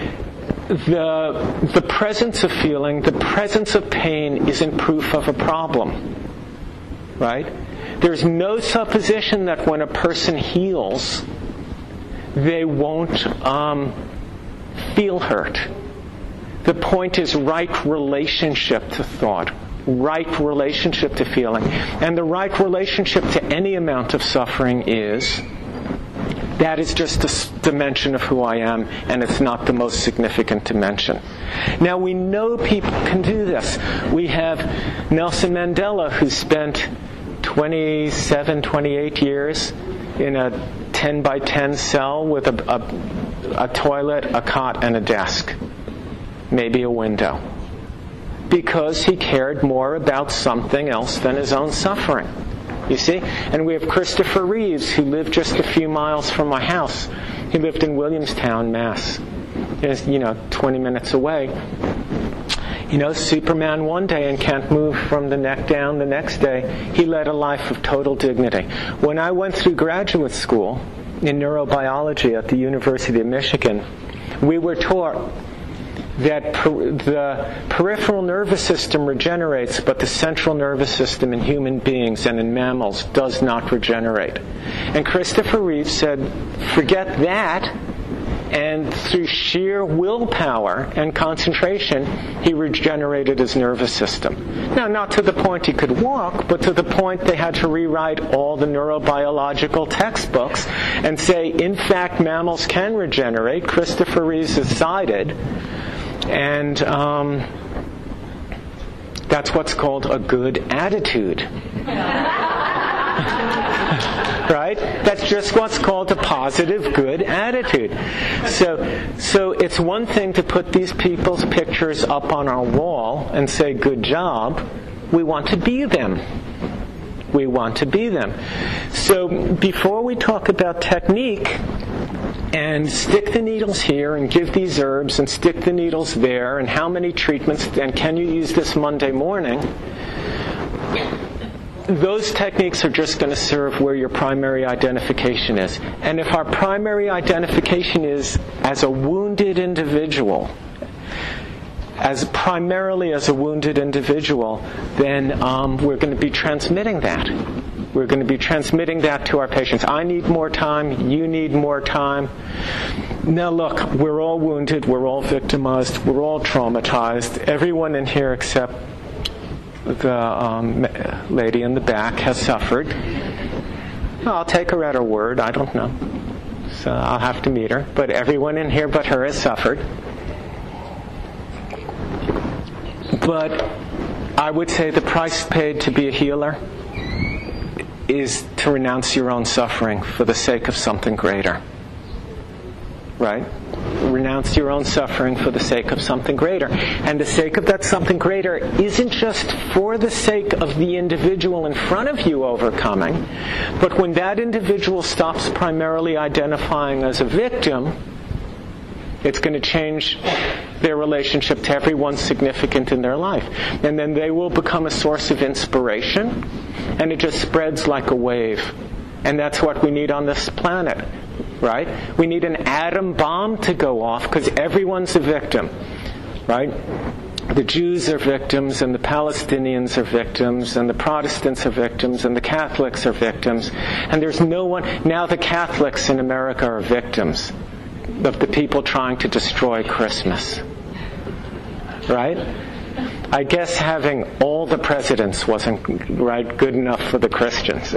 The, the presence of feeling, the presence of pain isn't proof of a problem, right? There's no supposition that when a person heals, they won't um, feel hurt. The point is right relationship to thought, right relationship to feeling. And the right relationship to any amount of suffering is, that is just a dimension of who I am, and it's not the most significant dimension. Now, we know people can do this. We have Nelson Mandela, who spent twenty-seven, twenty-eight years in a ten by ten cell with a, a, a toilet, a cot, and a desk. Maybe a window. Because he cared more about something else than his own suffering. You see? And we have Christopher Reeves, who lived just a few miles from my house. He lived in Williamstown, Mass. It's, you know, twenty minutes away. You know, Superman one day and can't move from the neck down the next day. He led a life of total dignity. When I went through graduate school in neurobiology at the University of Michigan, we were taught that per, the peripheral nervous system regenerates, but the central nervous system in human beings and in mammals does not regenerate. And Christopher Reeves said, forget that, and through sheer willpower and concentration, he regenerated his nervous system. Now, not to the point he could walk, but to the point they had to rewrite all the neurobiological textbooks and say, in fact, mammals can regenerate. Christopher Reeves decided. And um, that's what's called a good attitude. Right? That's just what's called a positive, good attitude. So, so it's one thing to put these people's pictures up on our wall and say, good job. We want to be them. We want to be them. So before we talk about technique, and stick the needles here and give these herbs and stick the needles there and how many treatments and can you use this Monday morning, those techniques are just going to serve where your primary identification is. And if our primary identification is as a wounded individual, as primarily as a wounded individual, then um, we're going to be transmitting that. We're going to be transmitting that to our patients. I need more time. You need more time. Now look, we're all wounded. We're all victimized. We're all traumatized. Everyone in here except the um, lady in the back has suffered. I'll take her at her word. I don't know. so I'll have to meet her. But everyone in here but her has suffered. But I would say the price paid to be a healer is to renounce your own suffering for the sake of something greater. Right? Renounce your own suffering for the sake of something greater. And the sake of that something greater isn't just for the sake of the individual in front of you overcoming, but when that individual stops primarily identifying as a victim, it's going to change their relationship to everyone significant in their life. And then they will become a source of inspiration, and it just spreads like a wave. And that's what we need on this planet, right? We need an atom bomb to go off because everyone's a victim, right? The Jews are victims, and the Palestinians are victims, and the Protestants are victims, and the Catholics are victims. And there's no one... Now the Catholics in America are victims of the people trying to destroy Christmas. Right? I guess having all the presidents wasn't right good enough for the Christians.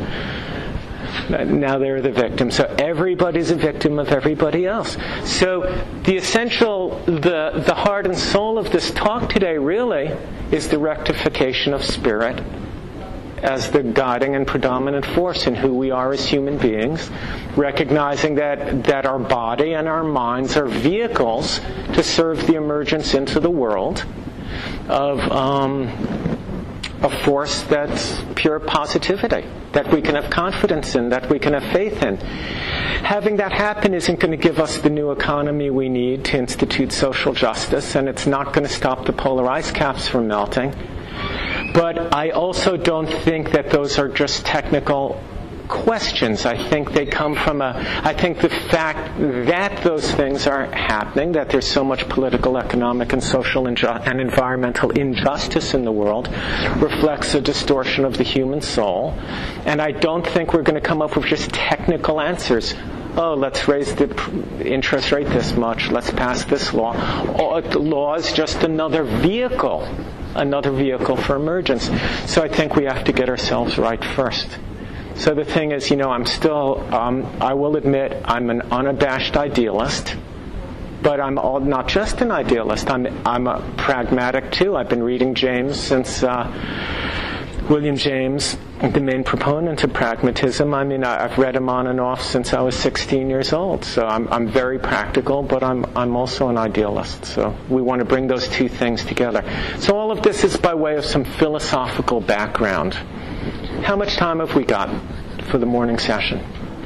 Now they're the victims. So everybody's a victim of everybody else. So the essential, the, the heart and soul of this talk today really is the rectification of spirit as the guiding and predominant force in who we are as human beings, recognizing that, that our body and our minds are vehicles to serve the emergence into the world of um, a force that's pure positivity, that we can have confidence in, that we can have faith in. Having that happen isn't going to give us the new economy we need to institute social justice, and it's not going to stop the polar ice caps from melting. But I also don't think that those are just technical questions. I think they come from a... I think the fact that those things are happening, that there's so much political, economic, and social inju- and environmental injustice in the world, reflects a distortion of the human soul. And I don't think we're going to come up with just technical answers. Oh, let's raise the interest rate this much. Let's pass this law. Oh, the law is just another vehicle. Another vehicle for emergence. So I think we have to get ourselves right first. So the thing is, you know, I'm still, um, I will admit, I'm an unabashed idealist, but I'm all, not just an idealist. I'm, I'm a pragmatic too. I've been reading James since uh, William James, the main proponent of pragmatism. I mean, I, I've read him on and off since I was sixteen years old. So I'm, I'm very practical, but I'm, I'm also an idealist. So we want to bring those two things together. So all of this is by way of some philosophical background. How much time have we got for the morning session?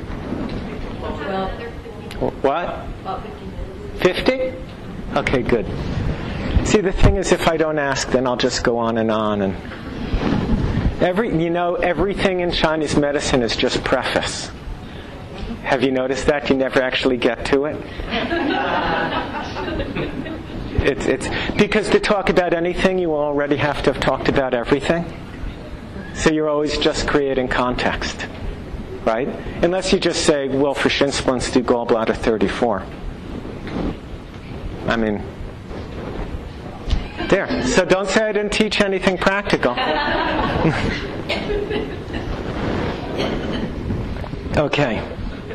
What? fifty? Okay, good. See, the thing is, if I don't ask, then I'll just go on and on. And every, you know, everything in Chinese medicine is just preface. Have you noticed that? You never actually get to it. It's, it's because to talk about anything, you already have to have talked about everything. So you're always just creating context, right? Unless you just say, well, for shin splints, do gallbladder thirty-four. I mean, there. So don't say I didn't teach anything practical. Okay.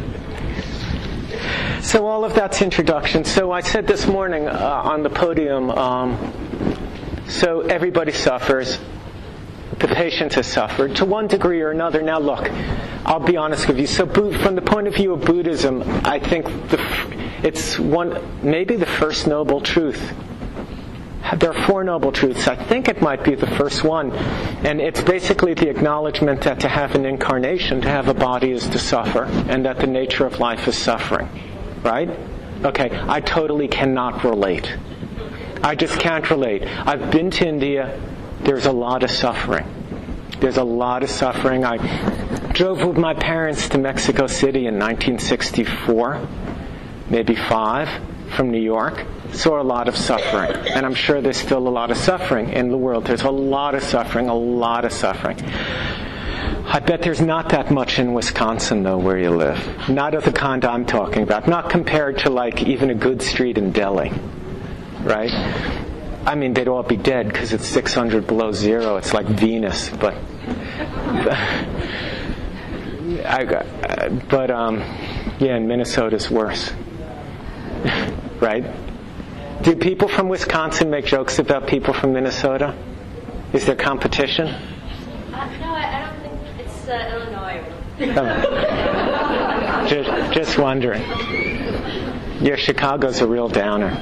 So all of that's introduction. So I said this morning uh, on the podium, um, so everybody suffers. The patient has suffered to one degree or another. Now look, I'll be honest with you. So from the point of view of Buddhism, I think the, it's one, maybe the first noble truth. There are four noble truths. I think it might be the first one. And it's basically the acknowledgement that to have an incarnation, to have a body is to suffer, and that the nature of life is suffering. Right? Okay, I totally cannot relate. I just can't relate. I've been to India. There's a lot of suffering. There's a lot of suffering. I drove with my parents to Mexico City in nineteen sixty-four, maybe five, from New York. Saw a lot of suffering. And I'm sure there's still a lot of suffering in the world. There's a lot of suffering, a lot of suffering. I bet there's not that much in Wisconsin, though, where you live. Not of the kind I'm talking about. Not compared to, like, even a good street in Delhi. Right? I mean, they'd all be dead because it's six hundred below zero. It's like Venus, but... I, but, um... Yeah, and Minnesota's worse. Right? Do people from Wisconsin make jokes about people from Minnesota? Is there competition? Uh, no, I, I don't think it's uh, Illinois. Oh. just, just wondering. Yeah, Chicago's a real downer.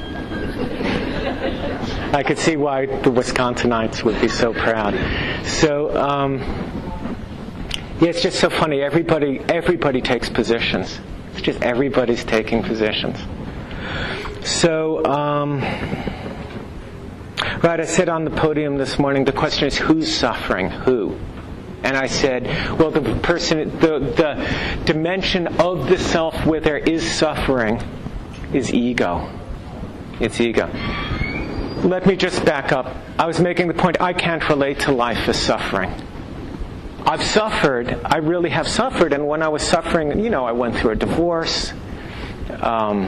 I could see why the Wisconsinites would be so proud. So, um, yeah, it's just so funny. Everybody, everybody takes positions. It's just everybody's taking positions. So, um, right, I said on the podium this morning, the question is, who's suffering? Who? And I said, well, the person, the, the dimension of the self where there is suffering is ego. It's ego. Let me just back up. I was making the point, I can't relate to life as suffering. I've suffered, I really have suffered, and when I was suffering, you know, I went through a divorce. Um,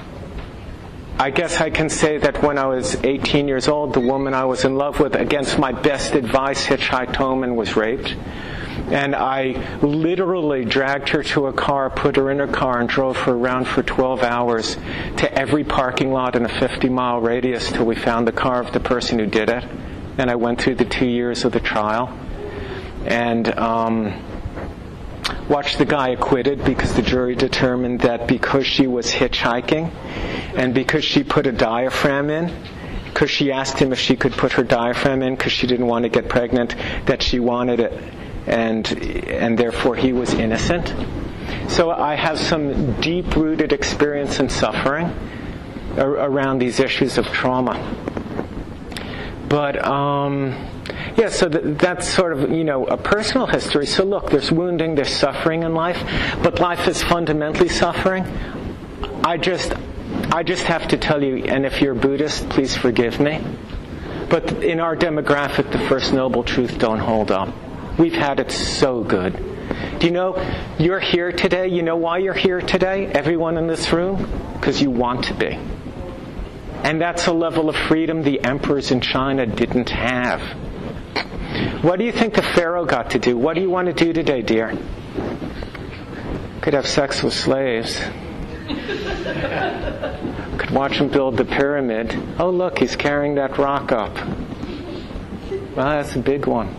I guess I can say that when I was eighteen years old, the woman I was in love with, against my best advice, hitchhiked home and was raped. And I literally dragged her to a car, put her in her car, and drove her around for twelve hours to every parking lot in a fifty-mile radius till we found the car of the person who did it. And I went through the two years of the trial. And um, watched the guy acquitted because the jury determined that because she was hitchhiking and because she put a diaphragm in, because she asked him if she could put her diaphragm in because she didn't want to get pregnant, that she wanted it. And and therefore he was innocent. So I have some deep-rooted experience in suffering ar- around these issues of trauma. But um, yeah, so th- that's sort of, you know, a personal history. So look, there's wounding, there's suffering in life, but life is fundamentally suffering. I just I just have to tell you, and if you're Buddhist, please forgive me, but in our demographic, the First Noble Truth don't hold up. We've had it so good. Do you know, you're here today, you know why you're here today, everyone in this room? Because you want to be. And that's a level of freedom the emperors in China didn't have. What do you think the Pharaoh got to do? What do you want to do today, dear? Could have sex with slaves. Could watch him build the pyramid. Oh, look, he's carrying that rock up. Well, that's a big one.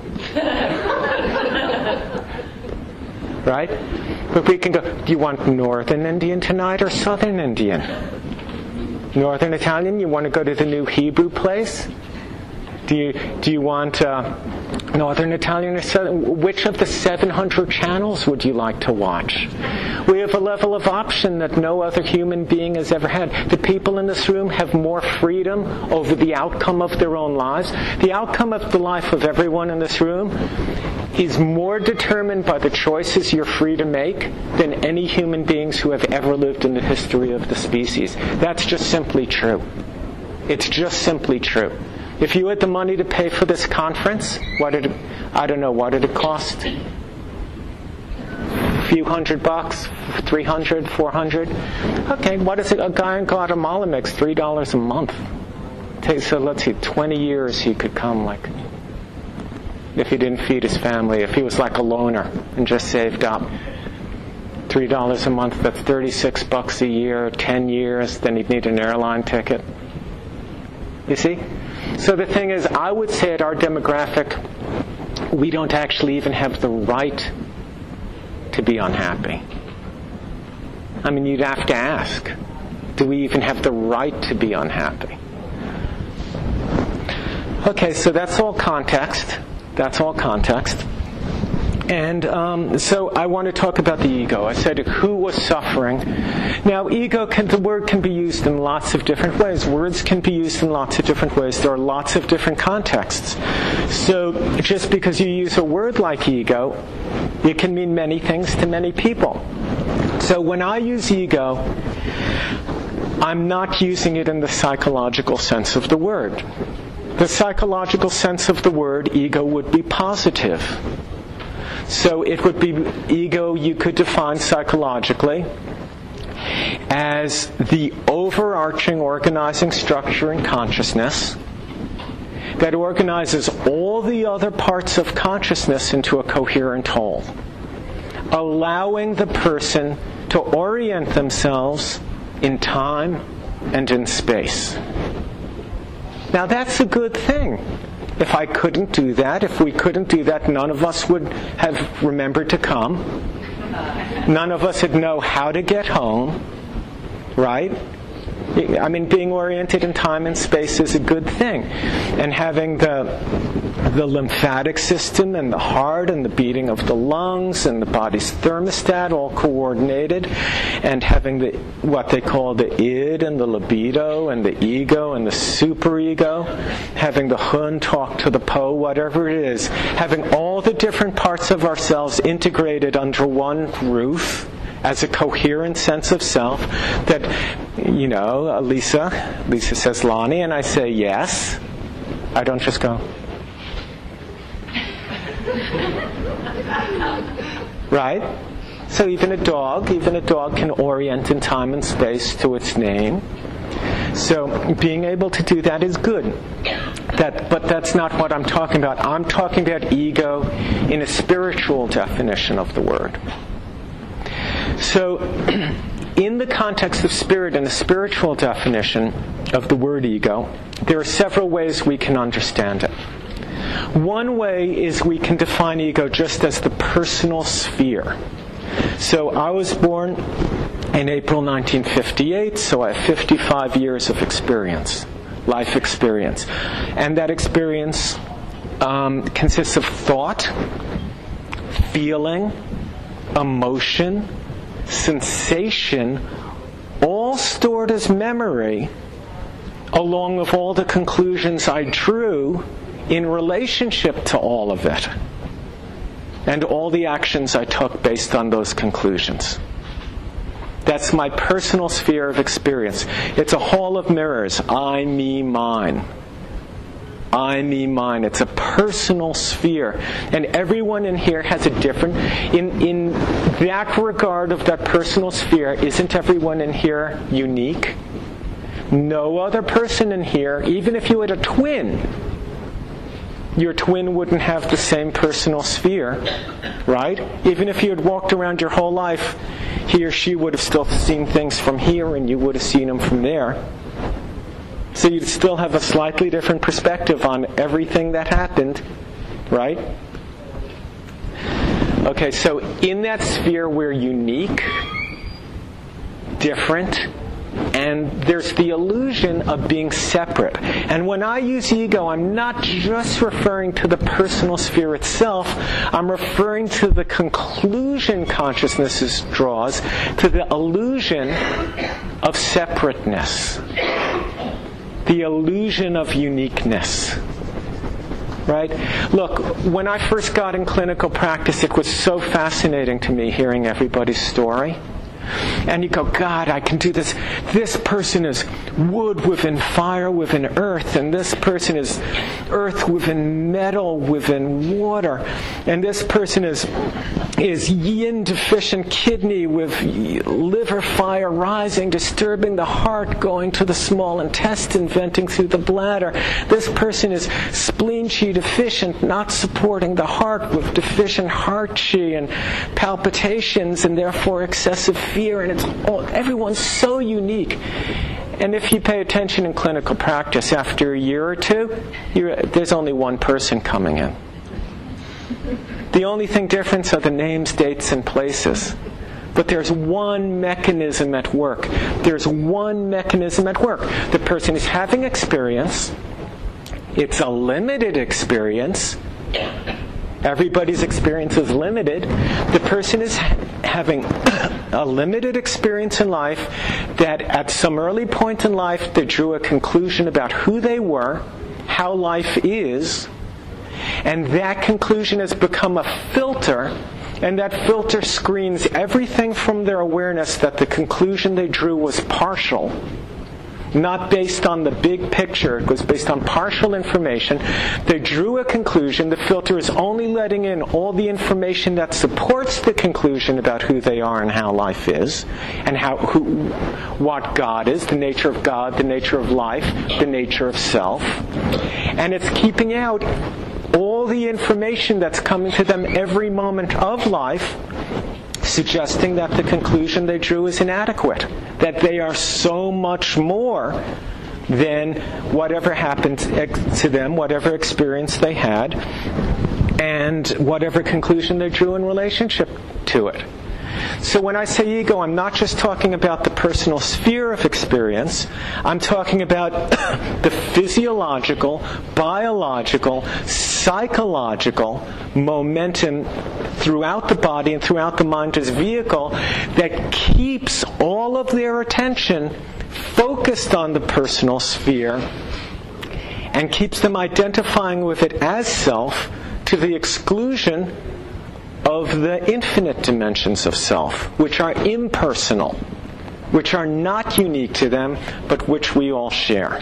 Right? But we can go, do you want Northern Indian tonight or Southern Indian? Northern Italian, you want to go to the new Hebrew place? Do you do you want uh, Northern Italian or Southern? Which of the seven hundred channels would you like to watch? We have a level of option that no other human being has ever had. The people in this room have more freedom over the outcome of their own lives. The outcome of the life of everyone in this room is more determined by the choices you're free to make than any human beings who have ever lived in the history of the species. That's just simply true. It's just simply true. If you had the money to pay for this conference, what did it, I don't know, what did it cost? A few hundred bucks? Three hundred, four hundred? Okay, what is it? A guy in Guatemala makes three dollars a month. So let's see, twenty years he could come, like, if he didn't feed his family, if he was like a loner and just saved up. Three dollars a month, that's thirty-six bucks a year, ten years, then he'd need an airline ticket. You see? So the thing is, I would say at our demographic, we don't actually even have the right to be unhappy. I mean, you'd have to ask, do we even have the right to be unhappy? Okay, so that's all context. That's all context. And um, so I want to talk about the ego. I said who was suffering. Now, ego, can, the word can be used in lots of different ways. Words can be used in lots of different ways. There are lots of different contexts. So just because you use a word like ego, it can mean many things to many people. So when I use ego, I'm not using it in the psychological sense of the word. The psychological sense of the word ego would be positive. So it would be ego you could define psychologically as the overarching organizing structure in consciousness that organizes all the other parts of consciousness into a coherent whole, allowing the person to orient themselves in time and in space. Now that's a good thing. If I couldn't do that, if we couldn't do that, none of us would have remembered to come. None of us would know how to get home, right? I mean, being oriented in time and space is a good thing. And having the the lymphatic system and the heart and the beating of the lungs and the body's thermostat all coordinated, and having the what they call the id and the libido and the ego and the superego, having the hun talk to the po, whatever it is, having all the different parts of ourselves integrated under one roof as a coherent sense of self that, you know, Lisa, Lisa says, Lonnie, and I say, yes. I don't just go. Right? So even a dog, even a dog can orient in time and space to its name. So being able to do that is good. That, but that's not what I'm talking about. I'm talking about ego in a spiritual definition of the word. So, in the context of spirit and a spiritual definition of the word ego, there are several ways we can understand it. One way is we can define ego just as the personal sphere. So I was born in April nineteen fifty-eight, so I have fifty-five years of experience, life experience. And that experience um, consists of thought, feeling, emotion, sensation, all stored as memory, along with all the conclusions I drew in relationship to all of it, and all the actions I took based on those conclusions. That's my personal sphere of experience. It's a hall of mirrors. I, me, mine. I, me, mine. It's a personal sphere. And everyone in here has a different... In, in that regard of that personal sphere, isn't everyone in here unique? No other person in here, even if you had a twin, your twin wouldn't have the same personal sphere, right? Even if you had walked around your whole life, he or she would have still seen things from here and you would have seen them from there. So you'd still have a slightly different perspective on everything that happened, right? Okay, so in that sphere we're unique, different, and there's the illusion of being separate. And when I use ego, I'm not just referring to the personal sphere itself, I'm referring to the conclusion consciousness draws, to the illusion of separateness. The illusion of uniqueness. Right? Look, when I first got in clinical practice, it was so fascinating to me hearing everybody's story. And you go, God, I can do this. This person is wood within fire within earth, and this person is earth within metal within water, and this person is is yin deficient kidney with liver fire rising, disturbing the heart, going to the small intestine, venting through the bladder. This person is spleen chi deficient, not supporting the heart, with deficient heart chi and palpitations, and therefore excessive fear. And it's all, everyone's so unique. And if you pay attention in clinical practice, after a year or two, you're, there's only one person coming in. The only thing different are the names, dates, and places. But there's one mechanism at work. There's one mechanism at work. The person is having experience. It's a limited experience. Everybody's experience is limited. The person is having a limited experience in life that at some early point in life they drew a conclusion about who they were, how life is, and that conclusion has become a filter, and that filter screens everything from their awareness that the conclusion they drew was partial, not based on the big picture. It was based on partial information. They drew a conclusion. The filter is only letting in all the information that supports the conclusion about who they are and how life is, and how, who, what God is, the nature of God, the nature of life, the nature of self. And it's keeping out all the information that's coming to them every moment of life, suggesting that the conclusion they drew is inadequate, that they are so much more than whatever happened to them, whatever experience they had, and whatever conclusion they drew in relationship to it. So when I say ego, I'm not just talking about the personal sphere of experience. I'm talking about the physiological, biological, psychological momentum throughout the body and throughout the mind as vehicle that keeps all of their attention focused on the personal sphere and keeps them identifying with it as self to the exclusion of the infinite dimensions of self, which are impersonal, which are not unique to them, but which we all share.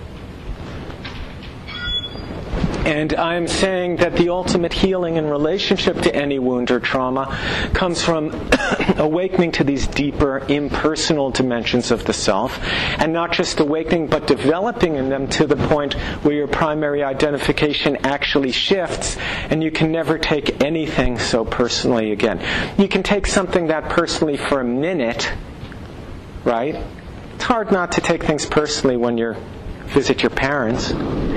And I'm saying that the ultimate healing in relationship to any wound or trauma comes from awakening to these deeper, impersonal dimensions of the self, and not just awakening, but developing in them to the point where your primary identification actually shifts, and you can never take anything so personally again. You can take something that personally for a minute, right? It's hard not to take things personally when you visit your parents.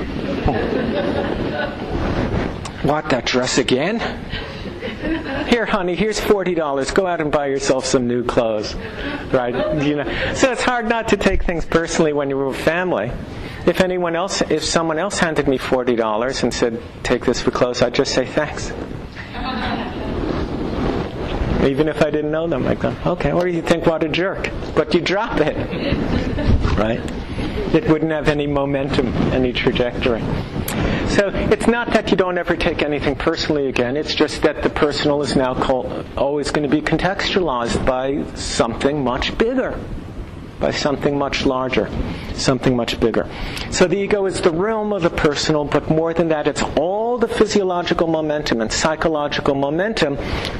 What, that dress again? Here, honey, here's forty dollars. Go out and buy yourself some new clothes. Right? You know. So it's hard not to take things personally when you're with family. If anyone else, if someone else handed me forty dollars and said, take this for clothes, I'd just say thanks. Even if I didn't know them, I'd go, okay, or you think, what a jerk. But you drop it. Right? It wouldn't have any momentum, any trajectory. So it's not that you don't ever take anything personally again. It's just that the personal is now called, always going to be contextualized by something much bigger, by something much larger, something much bigger. So the ego is the realm of the personal, but more than that, it's all the physiological momentum and psychological momentum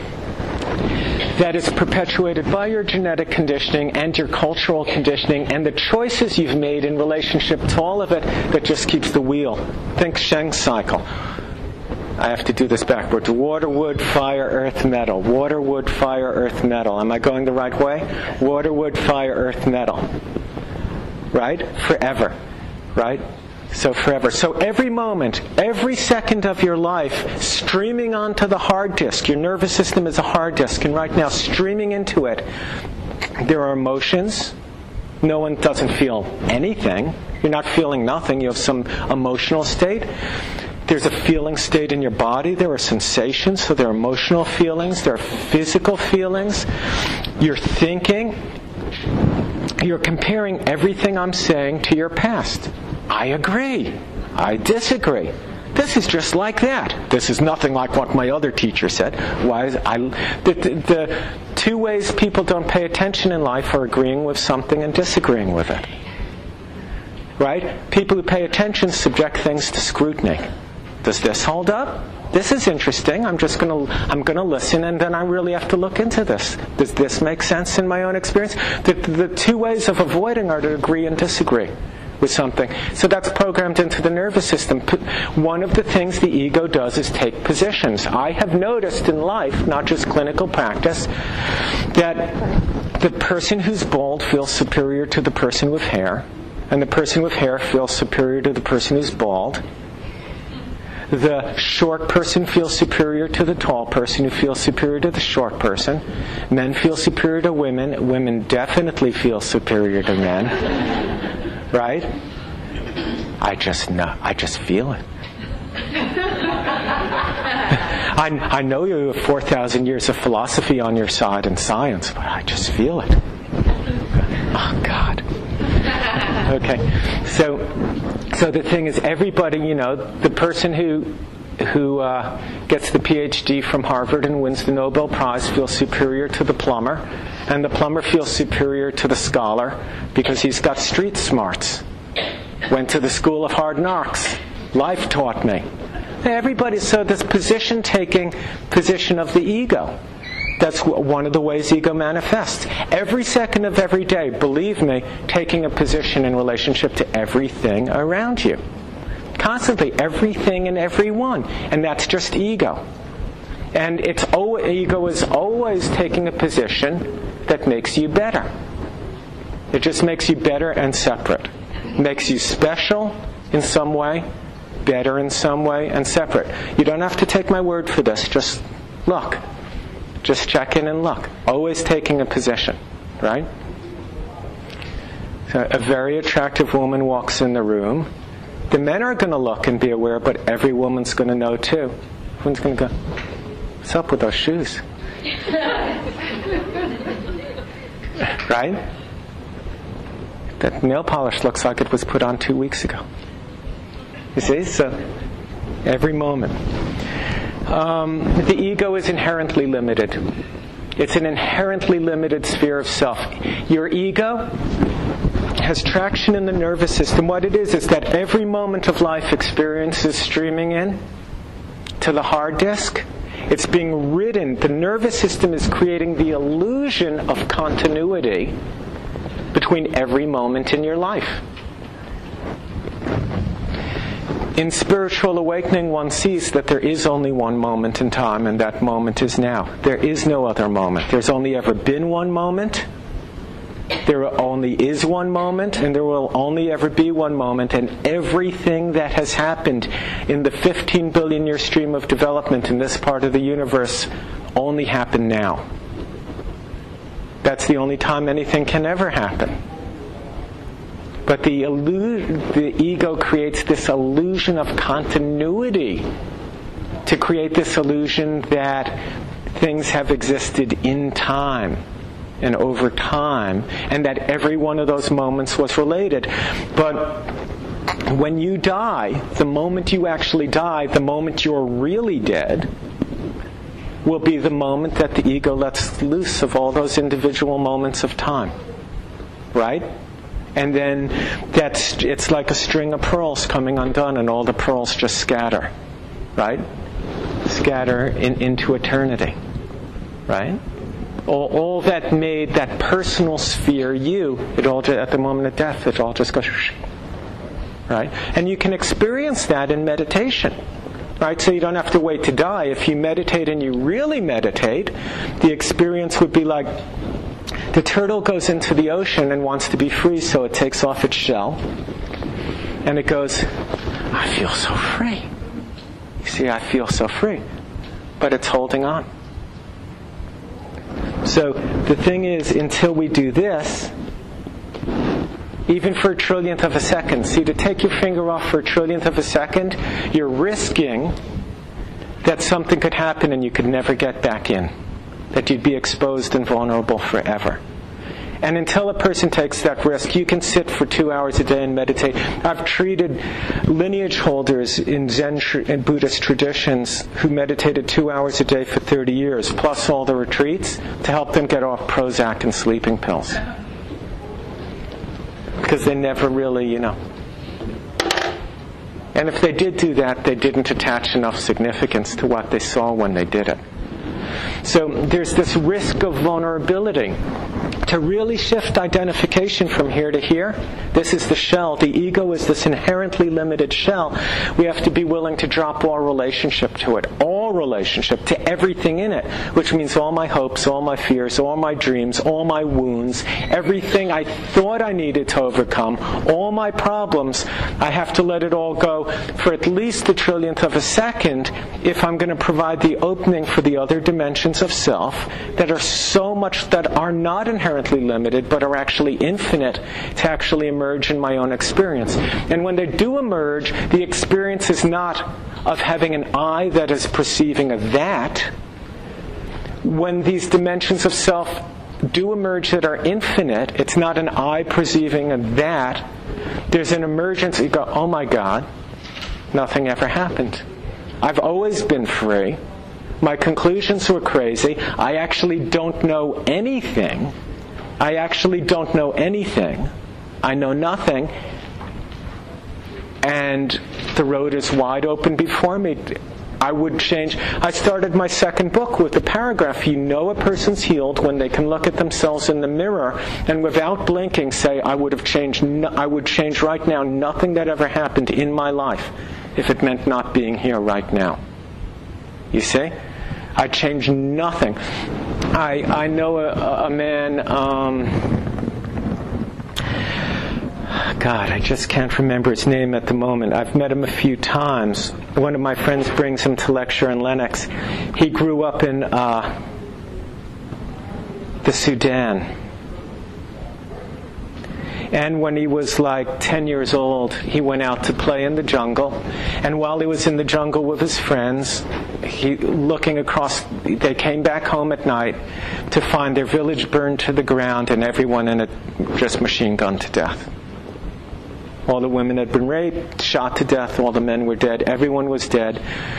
that is perpetuated by your genetic conditioning and your cultural conditioning and the choices you've made in relationship to all of it that just keeps the wheel. Think Sheng's cycle. I have to do this backwards. Water, wood, fire, earth, metal. Water, wood, fire, earth, metal. Am I going the right way? Water, wood, fire, earth, metal. Right? Forever. Right? So forever. So every moment, every second of your life, streaming onto the hard disk. Your nervous system is a hard disk, and right now, streaming into it, there are emotions. No one doesn't feel anything. You're not feeling nothing. You have some emotional state. There's a feeling state in your body. There are sensations. So there are emotional feelings. There are physical feelings. You're thinking. You're comparing everything I'm saying to your past. I agree. I disagree. This is just like that. This is nothing like what my other teacher said. Why is I? The, the, the two ways people don't pay attention in life are agreeing with something and disagreeing with it. Right? People who pay attention subject things to scrutiny. Does this hold up? This is interesting. I'm just going to I'm going to listen, and then I really have to look into this. Does this make sense in my own experience? The, the two ways of avoiding are to agree and disagree with something. So that's programmed into the nervous system. One of the things the ego does is take positions. I have noticed in life, not just clinical practice, that the person who's bald feels superior to the person with hair, and the person with hair feels superior to the person who's bald. The short person feels superior to the tall person, who feels superior to the short person. Men feel superior to women. Women definitely feel superior to men. Right? I just know. I just feel it. I, I know you have four thousand years of philosophy on your side and science, but I just feel it. Oh, God. Okay. So, so the thing is, everybody, you know, the person who who uh, gets the P H D from Harvard and wins the Nobel Prize feels superior to the plumber, and the plumber feels superior to the scholar because he's got street smarts. Went to the school of hard knocks. Life taught me. Everybody, so this position-taking position of the ego. That's one of the ways ego manifests. Every second of every day, believe me, taking a position in relationship to everything around you. Constantly, everything and everyone. And that's just ego. And it's always, ego is always taking a position that makes you better. It just makes you better and separate. Makes you special in some way, better in some way, and separate. You don't have to take my word for this. Just look. Just check in and look. Always taking a position, right? So a very attractive woman walks in the room. The men are going to look and be aware, but every woman's going to know too. Everyone's going to go, what's up with those shoes? Right? That nail polish looks like it was put on two weeks ago. You see? So, every moment. Um, the ego is inherently limited. It's an inherently limited sphere of self. Your ego has traction in the nervous system. What it is is that every moment of life experience is streaming in to the hard disk. It's being ridden. The nervous system is creating the illusion of continuity between every moment in your life. In spiritual awakening, one sees that there is only one moment in time, and that moment is now. There is no other moment. There's only ever been one moment. There only is one moment, and there will only ever be one moment, and everything that has happened in the fifteen billion year stream of development in this part of the universe only happened now. That's the only time anything can ever happen. But the, illu- the ego creates this illusion of continuity to create this illusion that things have existed in time and over time, and that every one of those moments was related. But when you die, the moment you actually die, the moment you're really dead, will be the moment that the ego lets loose of all those individual moments of time. Right? And then that's, it's like a string of pearls coming undone, and all the pearls just scatter. Right? Scatter in, into eternity. Right? All, all that made that personal sphere you, it all just, at the moment of death, it all just goes, right? And you can experience that in meditation, right? So you don't have to wait to die. If you meditate and you really meditate, the experience would be like the turtle goes into the ocean and wants to be free, so it takes off its shell, and it goes, I feel so free. You see, I feel so free. But it's holding on. So the thing is, until we do this, even for a trillionth of a second, see, to take your finger off for a trillionth of a second, you're risking that something could happen and you could never get back in, that you'd be exposed and vulnerable forever. And until a person takes that risk, you can sit for two hours a day and meditate. I've treated lineage holders in Zen and Buddhist traditions who meditated two hours a day for thirty years, plus all the retreats, to help them get off Prozac and sleeping pills. Because they never really, you know. And if they did do that, they didn't attach enough significance to what they saw when they did it. So there's this risk of vulnerability. To really shift identification from here to here, this is the shell. The ego is this inherently limited shell. We have to be willing to drop all relationship to it. All relationship to everything in it. Which means all my hopes, all my fears, all my dreams, all my wounds, everything I thought I needed to overcome, all my problems, I have to let it all go for at least the trillionth of a second if I'm going to provide the opening for the other dimensions of self that are so much, that are not inherently limited, but are actually infinite, to actually emerge in my own experience. And when they do emerge, the experience is not of having an I that is perceiving a that. When these dimensions of self do emerge that are infinite, it's not an I perceiving a that. There's an emergence. You go, oh my God, nothing ever happened. I've always been free. My conclusions were crazy. I actually don't know anything. I actually don't know anything. I know nothing. And the road is wide open before me. I would change. I started my second book with the paragraph, you know a person's healed when they can look at themselves in the mirror and without blinking say, I would have changed, no, I would change right now nothing that ever happened in my life if it meant not being here right now. You see? I'd change nothing. I I know a, a man, um, God, I just can't remember his name at the moment. I've met him a few times. One of my friends brings him to lecture in Lenox. He grew up in uh, the Sudan. And when he was like ten years old, he went out to play in the jungle. And while he was in the jungle with his friends, he looking across, they came back home at night to find their village burned to the ground and everyone in it just machine gunned to death. All the women had been raped, shot to death, all the men were dead, everyone was dead.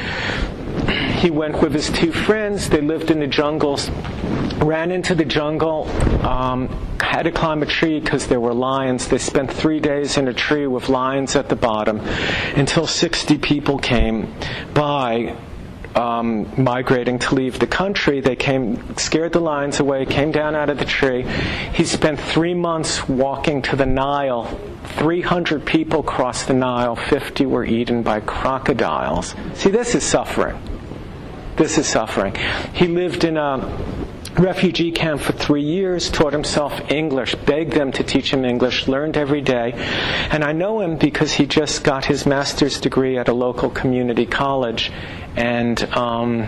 He went with his two friends, they lived in the jungles, ran into the jungle, um, had to climb a tree because there were lions. They spent three days in a tree with lions at the bottom until sixty people came by, um, migrating to leave the country. They came, scared the lions away, came down out of the tree. He spent three months walking to the Nile. three hundred people crossed the Nile, fifty were eaten by crocodiles. See, this is suffering. This is suffering. He lived in a refugee camp for three years, taught himself English, begged them to teach him English, learned every day. And I know him because he just got his master's degree at a local community college. And um,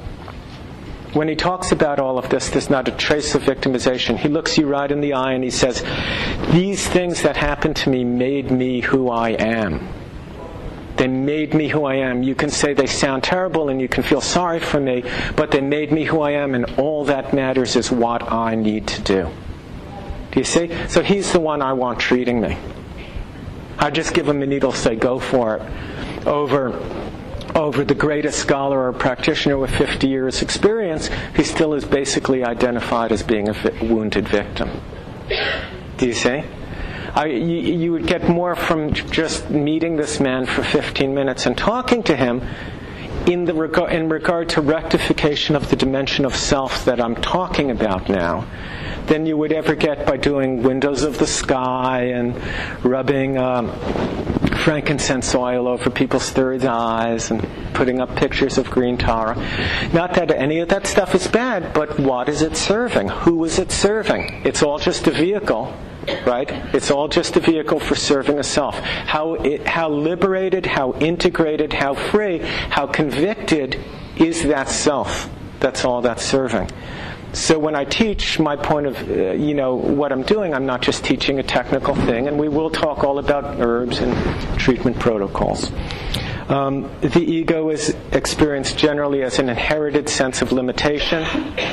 when he talks about all of this, there's not a trace of victimization. He looks you right in the eye and he says, these things that happened to me made me who I am. They made me who I am. You can say they sound terrible and you can feel sorry for me, but they made me who I am, and all that matters is what I need to do. Do you see? So he's the one I want treating me. I just give him a needle, say, go for it. Over, over the greatest scholar or practitioner with fifty years experience, he still is basically identified as being a vi- wounded victim. Do you see? I, you, you would get more from just meeting this man for fifteen minutes and talking to him in the reg- in regard to rectification of the dimension of self that I'm talking about now than you would ever get by doing windows of the sky and rubbing um, frankincense oil over people's third eyes and putting up pictures of green Tara. Not that any of that stuff is bad, but what is it serving? Who is it serving? It's all just a vehicle. Right? It's all just a vehicle for serving a self. How it, how liberated, how integrated, how free, how convicted is that self? That's all that's serving. So when I teach, my point of, uh, you know, what I'm doing, I'm not just teaching a technical thing, and we will talk all about herbs and treatment protocols. Um, the ego is experienced generally as an inherited sense of limitation.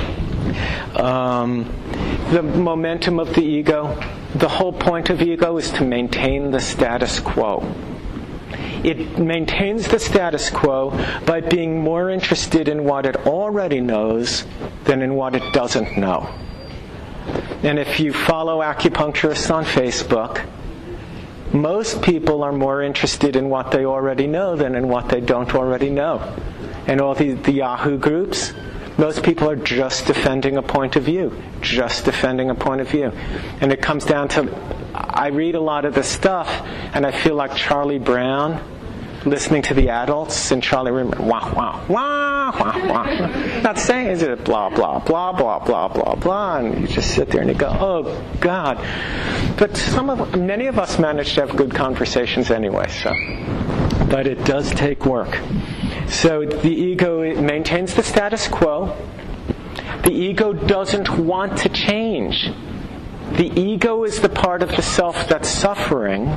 Um, the momentum of the ego, the whole point of ego is to maintain the status quo. It maintains the status quo by being more interested in what it already knows than in what it doesn't know. And if you follow acupuncturists on Facebook, most people are more interested in what they already know than in what they don't already know. And all the, the Yahoo groups, most people are just defending a point of view. Just defending a point of view. And it comes down to, I read a lot of this stuff, and I feel like Charlie Brown, listening to the adults, and Charlie Brown, wah, wah, wah, wah, wah. Not saying, is it blah, blah, blah, blah, blah, blah, blah, and you just sit there and you go, oh, God. But some of, many of us manage to have good conversations anyway, so. But it does take work. So the ego, it maintains the status quo. The ego doesn't want to change. The ego is the part of the self that's suffering,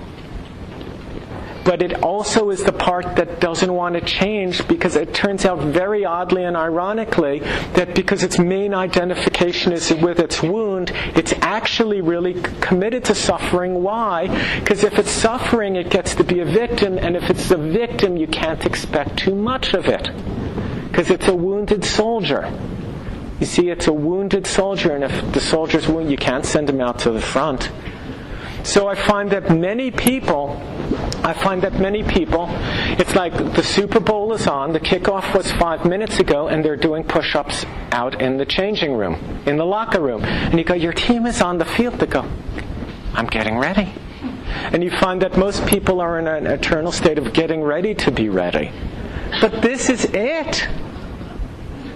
but it also is the part that doesn't want to change, because it turns out very oddly and ironically that because its main identification is with its wound, it's actually really committed to suffering. Why? Because if it's suffering, it gets to be a victim, and if it's a victim, you can't expect too much of it, because it's a wounded soldier. You see, it's a wounded soldier, and if the soldier's wounded, you can't send him out to the front. So I find that many people, I find that many people, it's like the Super Bowl is on, the kickoff was five minutes ago, and they're doing push-ups out in the changing room, in the locker room. And you go, your team is on the field. They go, I'm getting ready. And you find that most people are in an eternal state of getting ready to be ready. But this is it.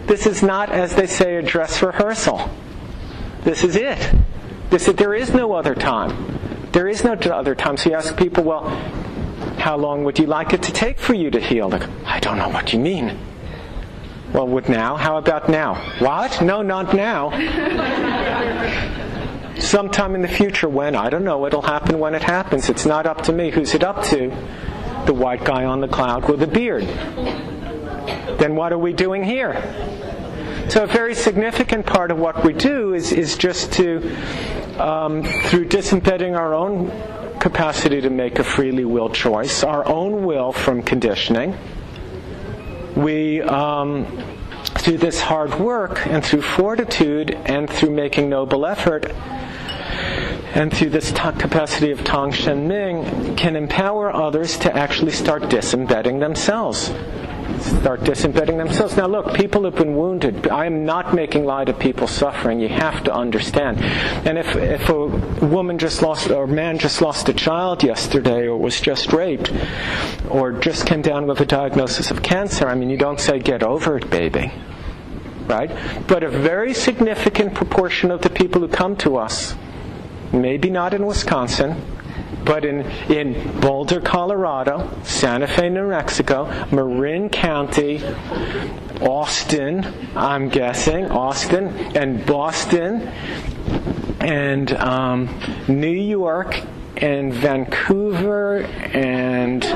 This is not, as they say, a dress rehearsal. This is it. This is, there is no other time. There is no other time. So you ask people, well, how long would you like it to take for you to heal? They go, I don't know what you mean. Well, with now? How about now? What? No, not now. Sometime in the future when? I don't know. It'll happen when it happens. It's not up to me. Who's it up to? The white guy on the cloud with a beard. Then what are we doing here? So a very significant part of what we do is, is just to, um, through disembedding our own capacity to make a freely willed choice, our own will from conditioning, we, um, through this hard work and through fortitude and through making noble effort, and through this ta- capacity of Tang Shen Ming, can empower others to actually start disembedding themselves. Start disembedding themselves. Now look, people have been wounded. I am not making light of people suffering. You have to understand. And if, if a woman just lost, or a man just lost a child yesterday, or was just raped, or just came down with a diagnosis of cancer, I mean, you don't say, get over it, baby. Right? But a very significant proportion of the people who come to us, maybe not in Wisconsin, but in, in Boulder, Colorado, Santa Fe, New Mexico, Marin County, Austin, I'm guessing, Austin, and Boston, and um, New York, and Vancouver, and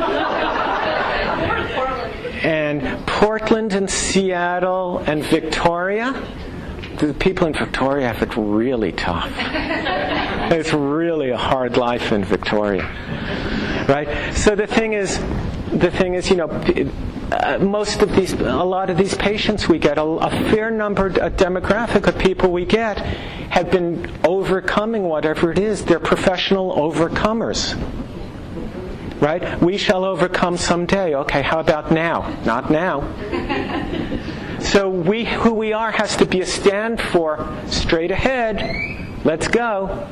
and Portland, and Seattle, and Victoria. The people in Victoria have it really tough. It's really a hard life in Victoria, right? So the thing is, the thing is, you know, uh, most of these, a lot of these patients we get, a, a fair number, a demographic of people we get, have been overcoming whatever it is. They're professional overcomers, right? We shall overcome someday. Okay, how about now? Not now. So we, who we are has to be a stand for straight ahead. Let's go.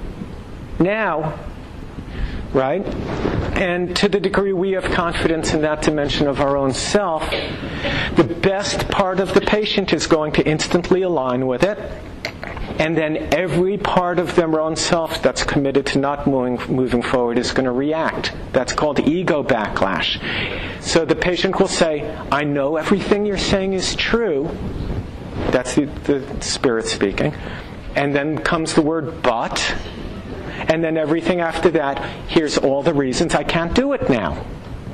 Now. Right? And to the degree we have confidence in that dimension of our own self, the best part of the patient is going to instantly align with it. And then every part of their own self that's committed to not moving, moving forward is going to react. That's called ego backlash. So the patient will say, I know everything you're saying is true. That's the, the spirit speaking. And then comes the word but. And then everything after that, here's all the reasons I can't do it now.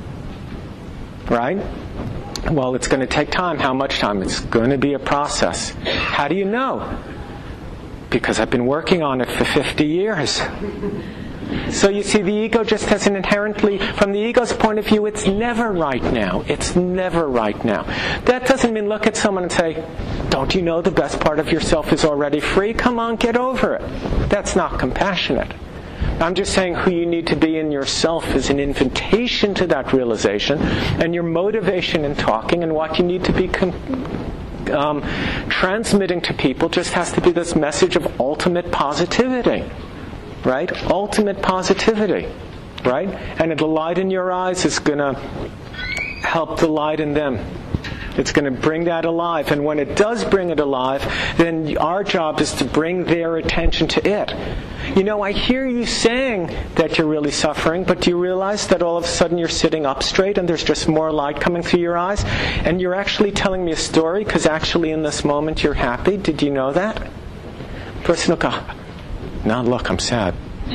Right? Well, it's going to take time. How much time? It's going to be a process. How do you know? Because I've been working on it for fifty years. So you see, the ego just has an inherently, from the ego's point of view, it's never right now. It's never right now. That doesn't mean look at someone and say, don't you know the best part of yourself is already free? Come on, get over it. That's not compassionate. I'm just saying who you need to be in yourself is an invitation to that realization, and your motivation in talking and what you need to be con- um, transmitting to people just has to be this message of ultimate positivity. Right? Ultimate positivity. Right? And the light in your eyes is going to help the light in them. It's going to bring that alive. And when it does bring it alive, then our job is to bring their attention to it. You know, I hear you saying that you're really suffering, but do you realize that all of a sudden you're sitting up straight and there's just more light coming through your eyes? And you're actually telling me a story because actually in this moment you're happy. Did you know that? Person will go, now look, I'm sad.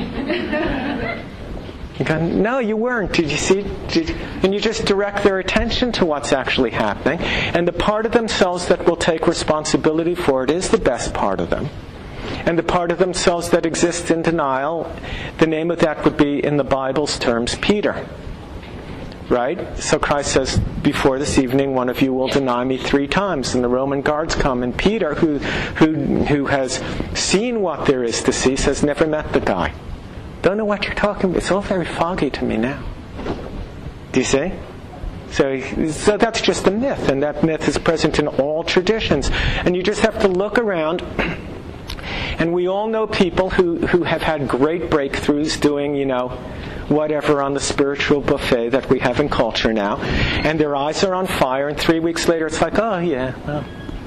You go, no, you weren't. Did you see? Did, and you just direct their attention to what's actually happening. And the part of themselves that will take responsibility for it is the best part of them. And the part of themselves that exists in denial, the name of that would be, in the Bible's terms, Peter. Right? So Christ says, before this evening, one of you will deny me three times. And the Roman guards come. And Peter, who, who, who has seen what there is to see, says, never met the guy. Don't know what you're talking about. It's all very foggy to me now. Do you see? So, so that's just a myth. And that myth is present in all traditions. And you just have to look around. And we all know people who, who have had great breakthroughs doing, you know, whatever on the spiritual buffet that we have in culture now. And their eyes are on fire, and three weeks later it's like, oh yeah, well,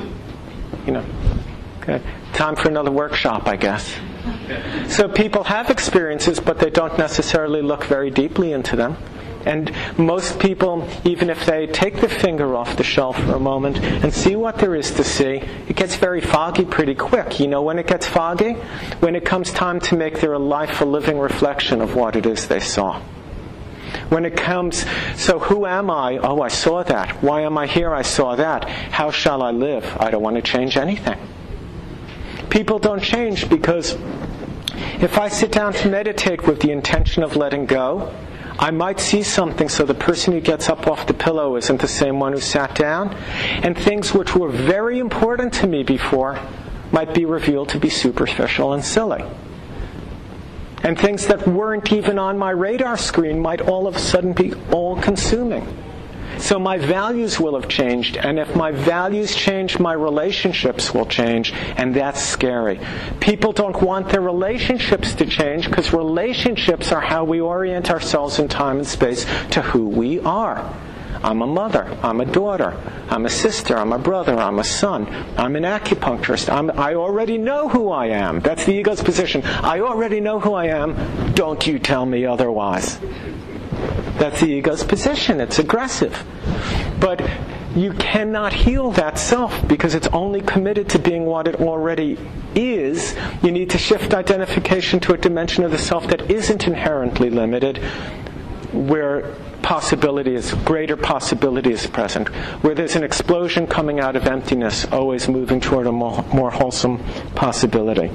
you know. Good. Time for another workshop, I guess. So people have experiences, but they don't necessarily look very deeply into them. And most people, even if they take the finger off the shelf for a moment and see what there is to see, it gets very foggy pretty quick. You know when it gets foggy? When it comes time to make their life a living reflection of what it is they saw. When it comes, so who am I? Oh, I saw that. Why am I here? I saw that. How shall I live? I don't want to change anything. People don't change because if I sit down to meditate with the intention of letting go, I might see something so the person who gets up off the pillow isn't the same one who sat down. And things which were very important to me before might be revealed to be superficial and silly. And things that weren't even on my radar screen might all of a sudden be all-consuming. So my values will have changed, and if my values change, my relationships will change, and that's scary. People don't want their relationships to change because relationships are how we orient ourselves in time and space to who we are. I'm a mother, I'm a daughter, I'm a sister, I'm a brother, I'm a son, I'm an acupuncturist, I'm, I already know who I am. That's the ego's position. I already know who I am, don't you tell me otherwise. That's the ego's position. It's aggressive. But you cannot heal that self because it's only committed to being what it already is. You need to shift identification to a dimension of the self that isn't inherently limited, where possibility is, greater possibility is present, where there's an explosion coming out of emptiness, always moving toward a more, more wholesome possibility.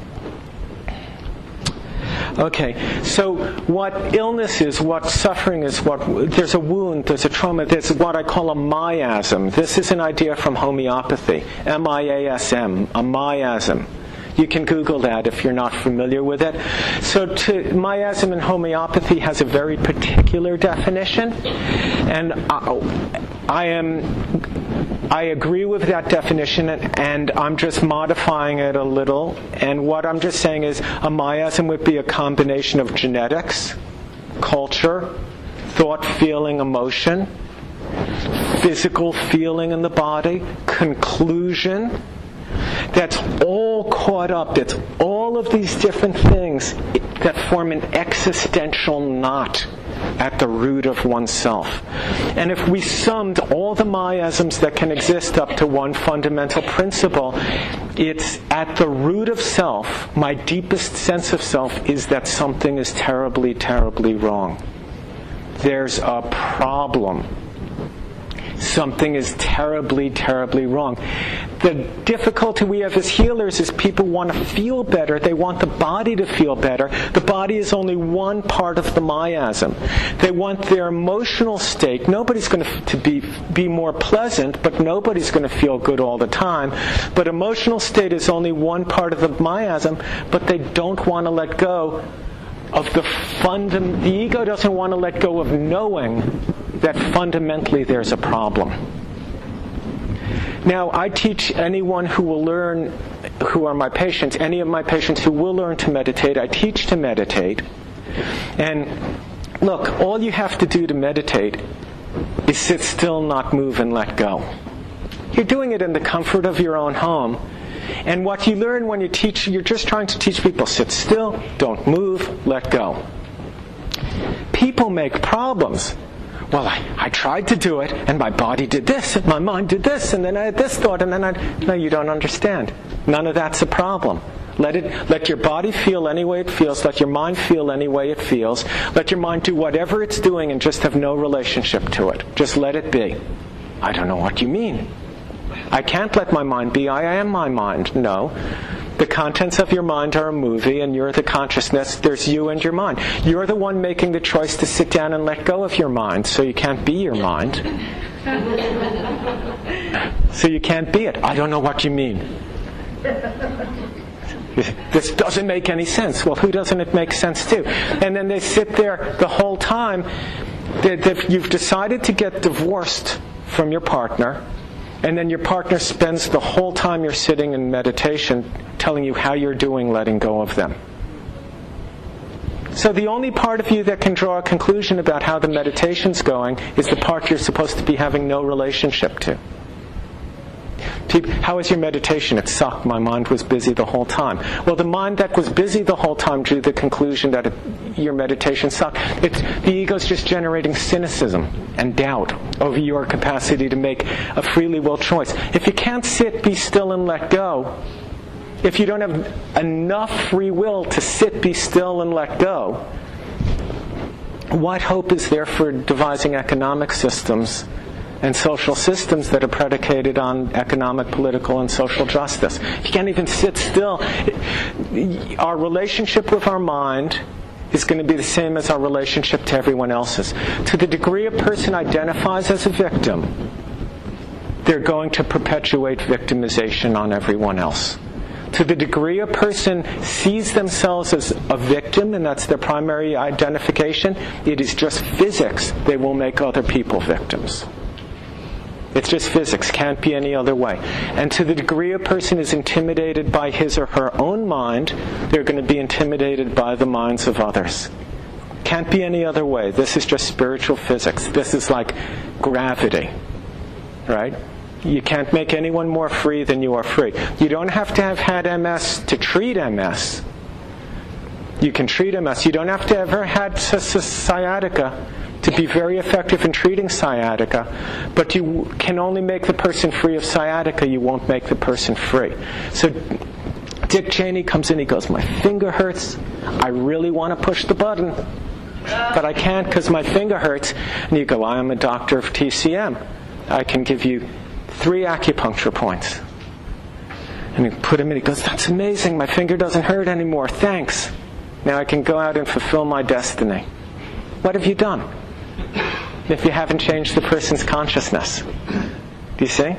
Okay, so what illness is, what suffering is, what there's a wound, there's a trauma, there's what I call a miasm. This is an idea from homeopathy, M I A S M, a miasm. You can Google that if you're not familiar with it. So to, miasm in homeopathy has a very particular definition, and I, I am... I agree with that definition, and I'm just modifying it a little. And what I'm just saying is a miasm would be a combination of genetics, culture, thought, feeling, emotion, physical feeling in the body, conclusion. That's all caught up. That's all of these different things that form an existential knot at the root of oneself. And if we summed all the miasms that can exist up to one fundamental principle, it's at the root of self, my deepest sense of self is that something is terribly, terribly wrong. There's a problem. Something is terribly, terribly wrong. The difficulty we have as healers is people want to feel better. They want the body to feel better. The body is only one part of the miasm. They want their emotional state. Nobody's going to, to be, be more pleasant, but nobody's going to feel good all the time. But emotional state is only one part of the miasm, but they don't want to let go of the fundam- the ego doesn't want to let go of knowing that fundamentally there's a problem. Now, I teach anyone who will learn, who are my patients, any of my patients who will learn to meditate, I teach to meditate. And look, all you have to do to meditate is sit still, not move, and let go. You're doing it in the comfort of your own home. And what you learn when you teach, you're just trying to teach people, sit still, don't move, let go. People make problems. Well, I, I tried to do it, and my body did this, and my mind did this, and then I had this thought, and then I... No, you don't understand. None of that's a problem. Let it, let your body feel any way it feels. Let your mind feel any way it feels. Let your mind do whatever it's doing and just have no relationship to it. Just let it be. I don't know what you mean. I can't let my mind be. I am my mind. No. The contents of your mind are a movie, and you're the consciousness. There's you and your mind. You're the one making the choice to sit down and let go of your mind, so you can't be your mind. So you can't be it. I don't know what you mean. This doesn't make any sense. Well, who doesn't it make sense to? And then they sit there the whole time. You've decided to get divorced from your partner, and then your partner spends the whole time you're sitting in meditation telling you how you're doing letting go of them. So the only part of you that can draw a conclusion about how the meditation's going is the part you're supposed to be having no relationship to. How was your meditation? It sucked. My mind was busy the whole time. Well, the mind that was busy the whole time drew the conclusion that it, your meditation sucked. It's, the ego's just generating cynicism and doubt over your capacity to make a freely will choice. If you can't sit, be still, and let go, if you don't have enough free will to sit, be still, and let go, what hope is there for devising economic systems and social systems that are predicated on economic, political, and social justice? If you can't even sit still, our relationship with our mind is going to be the same as our relationship to everyone else's. To the degree a person identifies as a victim, they're going to perpetuate victimization on everyone else. To the degree a person sees themselves as a victim, and that's their primary identification, it is just physics. They will make other people victims. It's just physics. Can't be any other way. And to the degree a person is intimidated by his or her own mind, they're going to be intimidated by the minds of others. Can't be any other way. This is just spiritual physics. This is like gravity. Right? You can't make anyone more free than you are free. You don't have to have had M S to treat M S. You can treat M S. You don't have to have ever had sciatica to be very effective in treating sciatica, but you can only make the person free of sciatica. You won't make the person free. So Dick Cheney comes in, he goes, my finger hurts. I really want to push the button, but I can't because my finger hurts. And you go, I am a doctor of T C M. I can give you three acupuncture points. And you put him in, he goes, that's amazing, my finger doesn't hurt anymore, thanks. Now I can go out and fulfill my destiny. What have you done? If you haven't changed the person's consciousness. Do you see?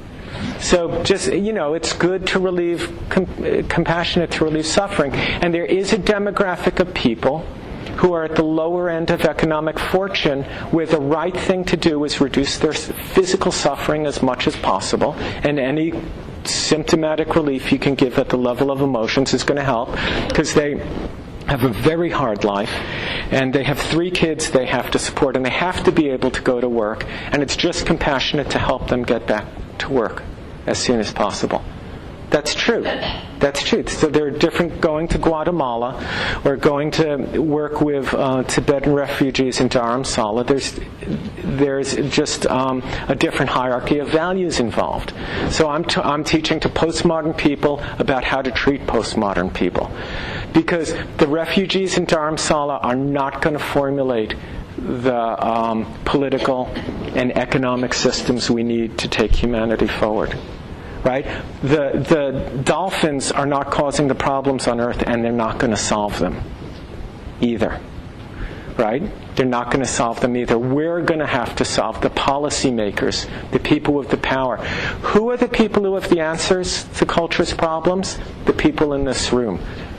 So just, you know, it's good to relieve, com- compassionate to relieve suffering. And there is a demographic of people who are at the lower end of economic fortune, where the right thing to do is reduce their physical suffering as much as possible, and any symptomatic relief you can give at the level of emotions is going to help, because they have a very hard life, and they have three kids they have to support, and they have to be able to go to work, and it's just compassionate to help them get back to work as soon as possible. That's true. That's true. So they're different going to Guatemala or going to work with uh, Tibetan refugees in Dharamsala. There's there's just um, a different hierarchy of values involved. So I'm t- I'm teaching to postmodern people about how to treat postmodern people, because the refugees in Dharamsala are not going to formulate the um, political and economic systems we need to take humanity forward. Right? The the dolphins are not causing the problems on Earth, and they're not going to solve them either. Right? They're not going to solve them either. We're going to have to solve the policymakers, the people with the power. Who are the people who have the answers to culture's problems? The people in this room.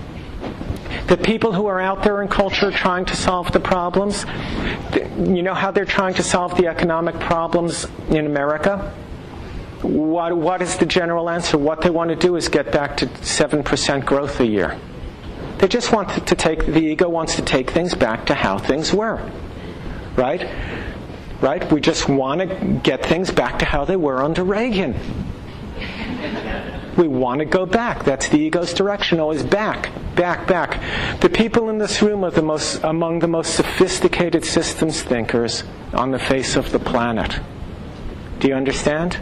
The people who are out there in culture trying to solve the problems, you know how they're trying to solve the economic problems in America? What, what is the general answer? What they want to do is get back to seven percent growth a year. They just want to take, the ego wants to take things back to how things were. Right? Right? We just want to get things back to how they were under Reagan. We want to go back. That's the ego's direction, always back, back, back. The people in this room are the most, among the most sophisticated systems thinkers on the face of the planet. Do you understand?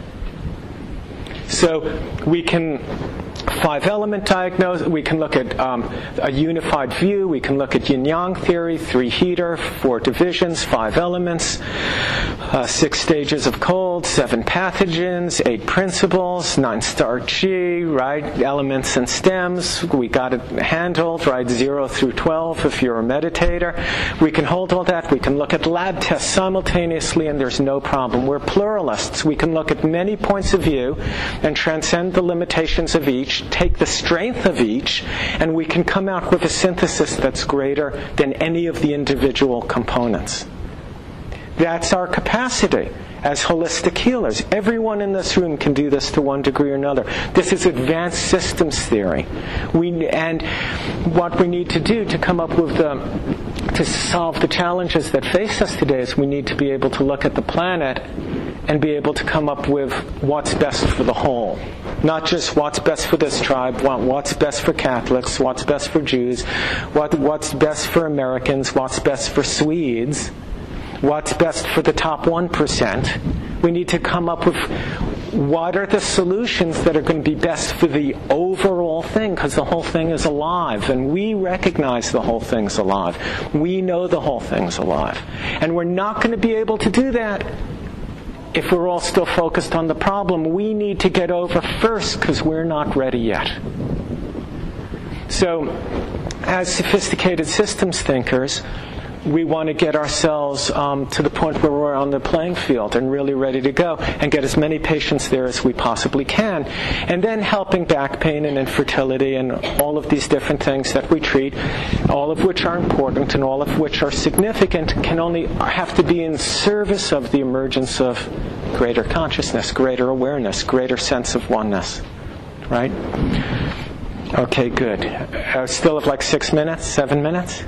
So we can five-element diagnose. We can look at um, a unified view. We can look at yin-yang theory, three heater, four divisions, five elements, uh, six stages of cold, seven pathogens, eight principles, nine-star chi, right? Elements and stems. We got it handled, right? Zero through twelve if you're a meditator. We can hold all that. We can look at lab tests simultaneously, and there's no problem. We're pluralists. We can look at many points of view and transcend the limitations of each, take the strength of each, and we can come out with a synthesis that's greater than any of the individual components. That's our capacity as holistic healers. Everyone in this room can do this to one degree or another. This is advanced systems theory. We, and what we need to do to come up with the to solve the challenges that face us today is we need to be able to look at the planet and be able to come up with what's best for the whole. Not just what's best for this tribe, what's best for Catholics, what's best for Jews, what, what's best for Americans, what's best for Swedes, what's best for the top one percent. We need to come up with what are the solutions that are going to be best for the overall thing, because the whole thing is alive, and we recognize the whole thing's alive. We know the whole thing's alive. And we're not going to be able to do that if we're all still focused on the problem. We need to get over first, because we're not ready yet. So, as sophisticated systems thinkers, we want to get ourselves um, to the point where we're on the playing field and really ready to go and get as many patients there as we possibly can. And then helping back pain and infertility and all of these different things that we treat, all of which are important and all of which are significant, can only have to be in service of the emergence of greater consciousness, greater awareness, greater sense of oneness. Right? Okay, good. I still have like six minutes, seven minutes?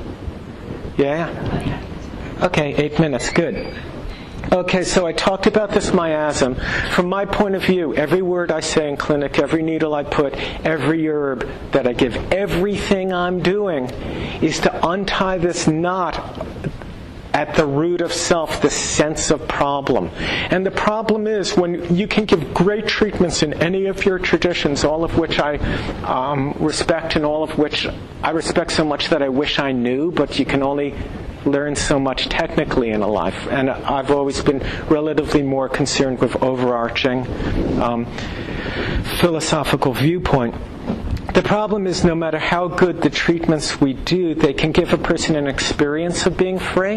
Yeah? Okay, eight minutes. Good. Okay, so I talked about this miasm. From my point of view, every word I say in clinic, every needle I put, every herb that I give, everything I'm doing is to untie this knot at the root of self, the sense of problem. And the problem is when you can give great treatments in any of your traditions, all of which I um, respect and all of which I respect so much that I wish I knew, but you can only learn so much technically in a life. And I've always been relatively more concerned with overarching um, philosophical viewpoint. The problem is no matter how good the treatments we do, they can give a person an experience of being free.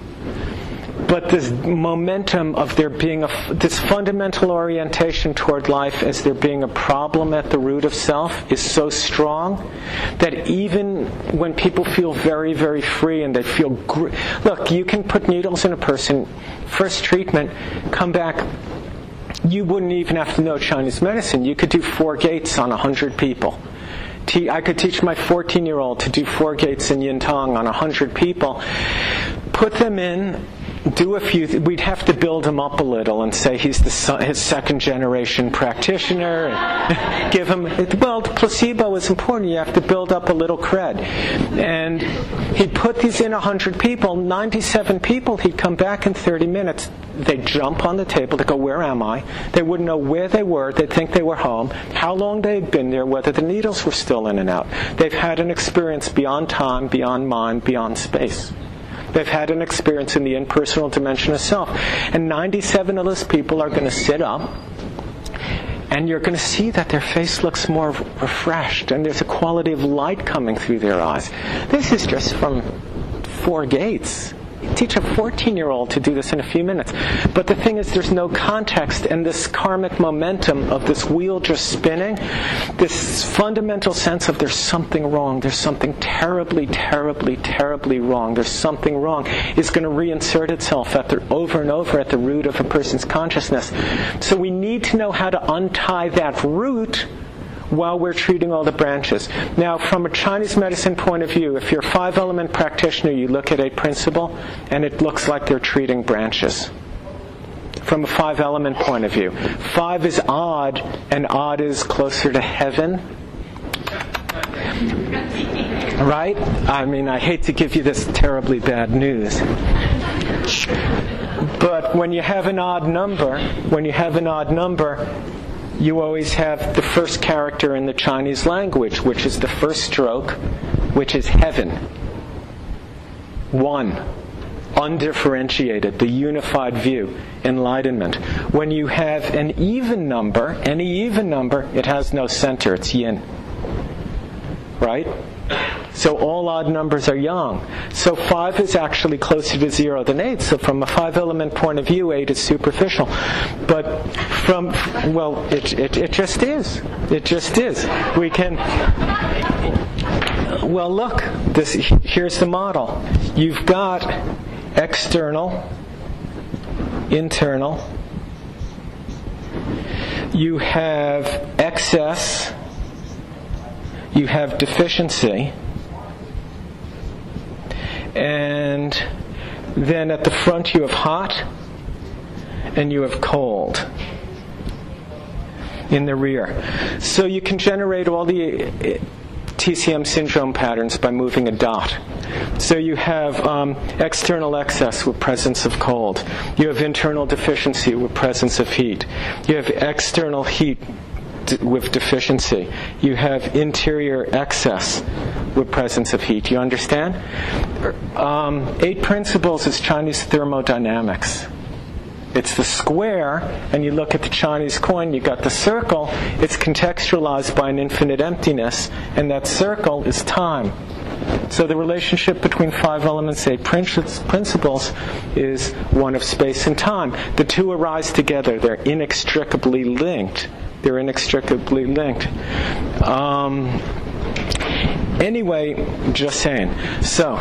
But this momentum of there being a, this fundamental orientation toward life as there being a problem at the root of self is so strong that even when people feel very, very free and they feel great. Look, you can put needles in a person, first treatment, come back. You wouldn't even have to know Chinese medicine. You could do four gates on a hundred people. I could teach my fourteen-year-old to do four gates in Yin Tong on a hundred people. Put them in, do a few. We'd have to build him up a little and say he's the son, his second-generation practitioner. And give him. Well, placebo is important. You have to build up a little cred. And he'd put these in a hundred people. Ninety-seven people. He'd come back in thirty minutes. They'd jump on the table to go, where am I? They wouldn't know where they were. They'd think they were home, how long they'd been there, whether the needles were still in and out. They've had an experience beyond time, beyond mind, beyond space. They've had an experience in the impersonal dimension of self. And ninety-seven of those people are going to sit up, and you're going to see that their face looks more refreshed, and there's a quality of light coming through their eyes. This is just from four gates. Teach a fourteen-year-old to do this in a few minutes. But the thing is, there's no context, and this karmic momentum of this wheel just spinning, this fundamental sense of there's something wrong, there's something terribly, terribly, terribly wrong, there's something wrong, is going to reinsert itself at the, over and over at the root of a person's consciousness. So we need to know how to untie that root while we're treating all the branches. Now, from a Chinese medicine point of view, if you're a five-element practitioner, you look at a principle, and it looks like they're treating branches. From a five-element point of view. Five is odd, and odd is closer to heaven. Right? I mean, I hate to give you this terribly bad news. But when you have an odd number, when you have an odd number, you always have the first character in the Chinese language, which is the first stroke, which is heaven. One. Undifferentiated, the unified view, enlightenment. When you have an even number, any even number, it has no center, it's yin. Right? So all odd numbers are yang. So five is actually closer to zero than eight. So from a five-element point of view, eight is superficial. But from, well, it, it, it just is. It just is. We can, well, look, this, here's the model. You've got external, internal. You have excess. You have deficiency. And then at the front you have hot and you have cold in the rear. So you can generate all the T C M syndrome patterns by moving a dot. So you have um, external excess with presence of cold. You have internal deficiency with presence of heat. You have external heat d- with deficiency. You have interior excess with presence of heat. You understand? Um, eight principles is Chinese thermodynamics. It's the square, and you look at the Chinese coin, you got the circle, it's contextualized by an infinite emptiness, and that circle is time. So the relationship between five elements, eight principles, is one of space and time. The two arise together. They're inextricably linked. They're inextricably linked. Um, anyway, just saying. So...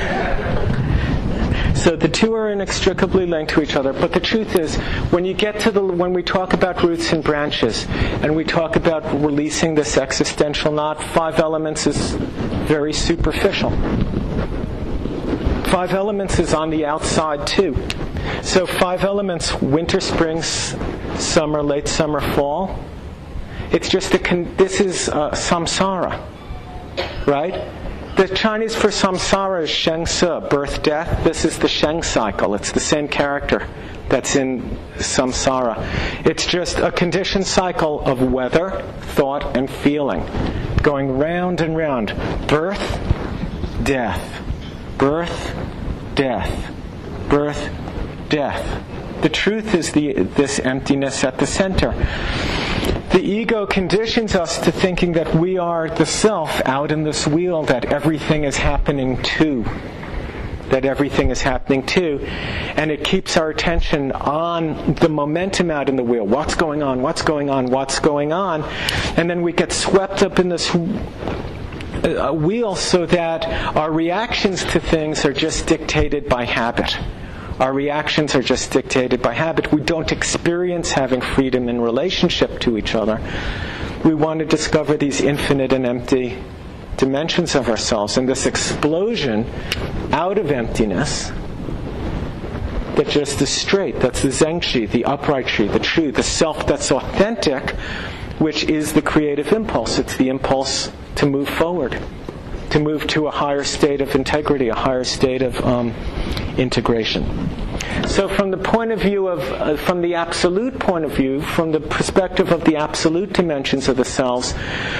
So the two are inextricably linked to each other. But the truth is, when you get to the, when we talk about roots and branches, and we talk about releasing this existential knot, five elements is very superficial. Five elements is on the outside too. So five elements: winter, spring, summer, late summer, fall. It's just a con- this is uh, samsara, right? The Chinese for samsara is Sheng Se, birth, death. This is the Sheng cycle. It's the same character that's in samsara. It's just a conditioned cycle of weather, thought, and feeling, going round and round. Birth, death. Birth, death. Birth, death. The truth is the this emptiness at the center. The ego conditions us to thinking that we are the self out in this wheel, that everything is happening to. That everything is happening to. And it keeps our attention on the momentum out in the wheel. What's going on? What's going on? What's going on? And then we get swept up in this uh, wheel so that our reactions to things are just dictated by habit. Our reactions are just dictated by habit. We don't experience having freedom in relationship to each other. We want to discover these infinite and empty dimensions of ourselves. And this explosion out of emptiness that just is straight, that's the Zhengqi, the upright tree, the true, the self that's authentic, which is the creative impulse. It's the impulse to move forward, to move to a higher state of integrity, a higher state of um, integration. So from the point of view of, uh, from the absolute point of view, from the perspective of the absolute dimensions of the selves,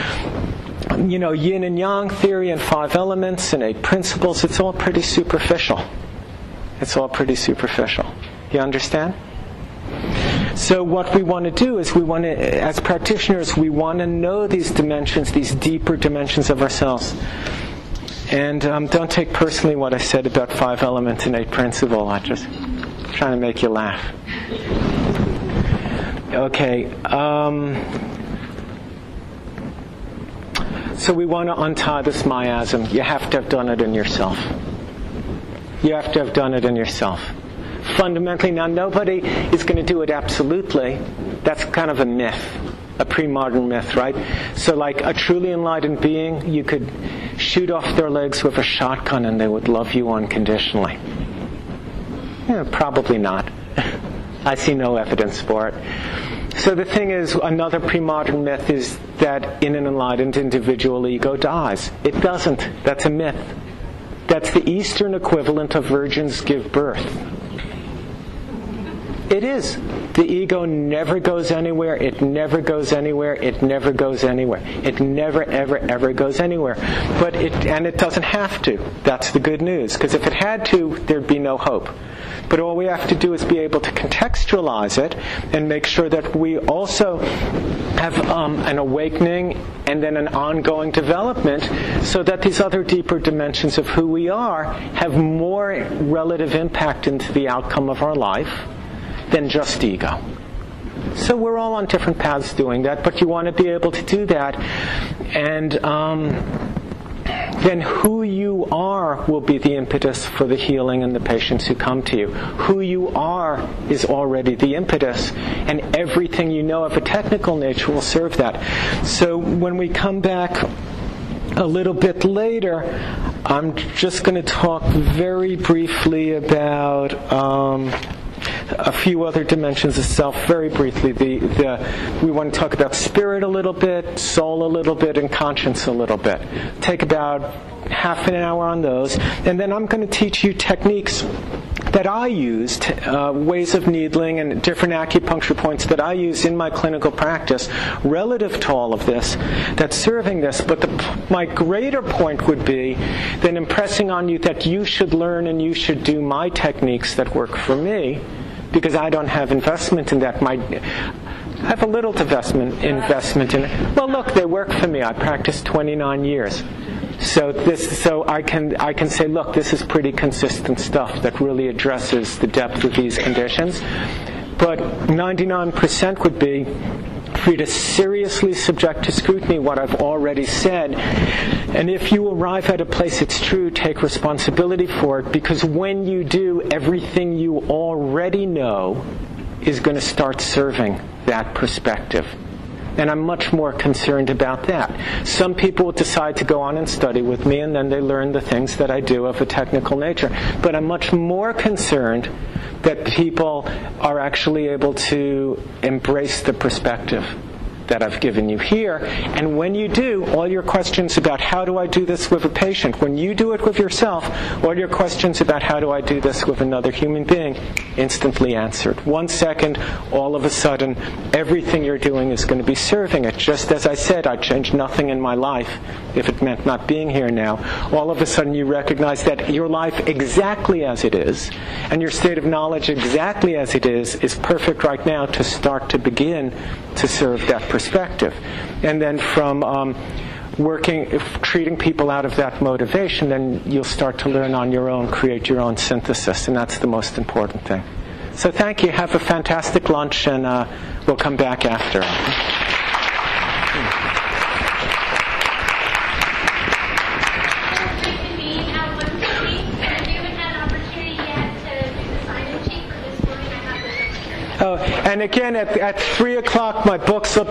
you know, yin and yang theory and five elements and eight principles, it's all pretty superficial. It's all pretty superficial. You understand? So what we want to do is we want to, as practitioners, we want to know these dimensions, these deeper dimensions of ourselves. And um, don't take personally what I said about five elements and eight principle. I'm just trying to make you laugh. Okay. Um, so we want to untie this miasm. You have to have done it in yourself. You have to have done it in yourself. Fundamentally, now nobody is going to do it absolutely. That's kind of a myth. A pre-modern myth, right? So like a truly enlightened being, you could shoot off their legs with a shotgun and they would love you unconditionally. Yeah, probably not. I see no evidence for it. So the thing is, another pre-modern myth is that in an enlightened individual, ego dies. It doesn't. That's a myth. That's the Eastern equivalent of virgins give birth. It is. The ego never goes anywhere. It never goes anywhere. It never goes anywhere. It never, ever, ever goes anywhere. But it, and it doesn't have to. That's the good news. Because if it had to, there'd be no hope. But all we have to do is be able to contextualize it and make sure that we also have um, an awakening and then an ongoing development so that these other deeper dimensions of who we are have more relative impact into the outcome of our life than just ego. So we're all on different paths doing that, but you want to be able to do that. And um, then who you are will be the impetus for the healing and the patients who come to you. Who you are is already the impetus, and everything you know of a technical nature will serve that. So when we come back a little bit later, I'm just going to talk very briefly about um, a few other dimensions of self, very briefly. The, the, we want to talk about spirit a little bit, soul a little bit, and conscience a little bit. Take about half an hour on those, and then I'm going to teach you techniques that I used, uh, ways of needling and different acupuncture points that I use in my clinical practice relative to all of this, that's serving this. But the, my greater point would be then impressing on you that you should learn and you should do my techniques that work for me, because I don't have investment in that. My, I have a little investment, investment in it. Well, look, they work for me. I practiced twenty-nine years. So this, so I can I can say, look, this is pretty consistent stuff that really addresses the depth of these conditions. But ninety-nine percent would be for you to seriously subject to scrutiny what I've already said. And if you arrive at a place it's true, take responsibility for it, because when you do, everything you already know is going to start serving that perspective. And I'm much more concerned about that. Some people will decide to go on and study with me, and then they learn the things that I do of a technical nature. But I'm much more concerned that people are actually able to embrace the perspective that I've given you here. And when you do, all your questions about how do I do this with a patient, when you do it with yourself, all your questions about how do I do this with another human being, instantly answered. One second, all of a sudden, everything you're doing is going to be serving it. Just as I said, I'd change nothing in my life if it meant not being here now. All of a sudden you recognize that your life exactly as it is, and your state of knowledge exactly as it is, is perfect right now to start to begin to serve that perspective. And then from um, working, if treating people out of that motivation, then you'll start to learn on your own, create your own synthesis, and that's the most important thing. So thank you. Have a fantastic lunch, and uh, we'll come back after. Oh, and again, at, at three o'clock, my books will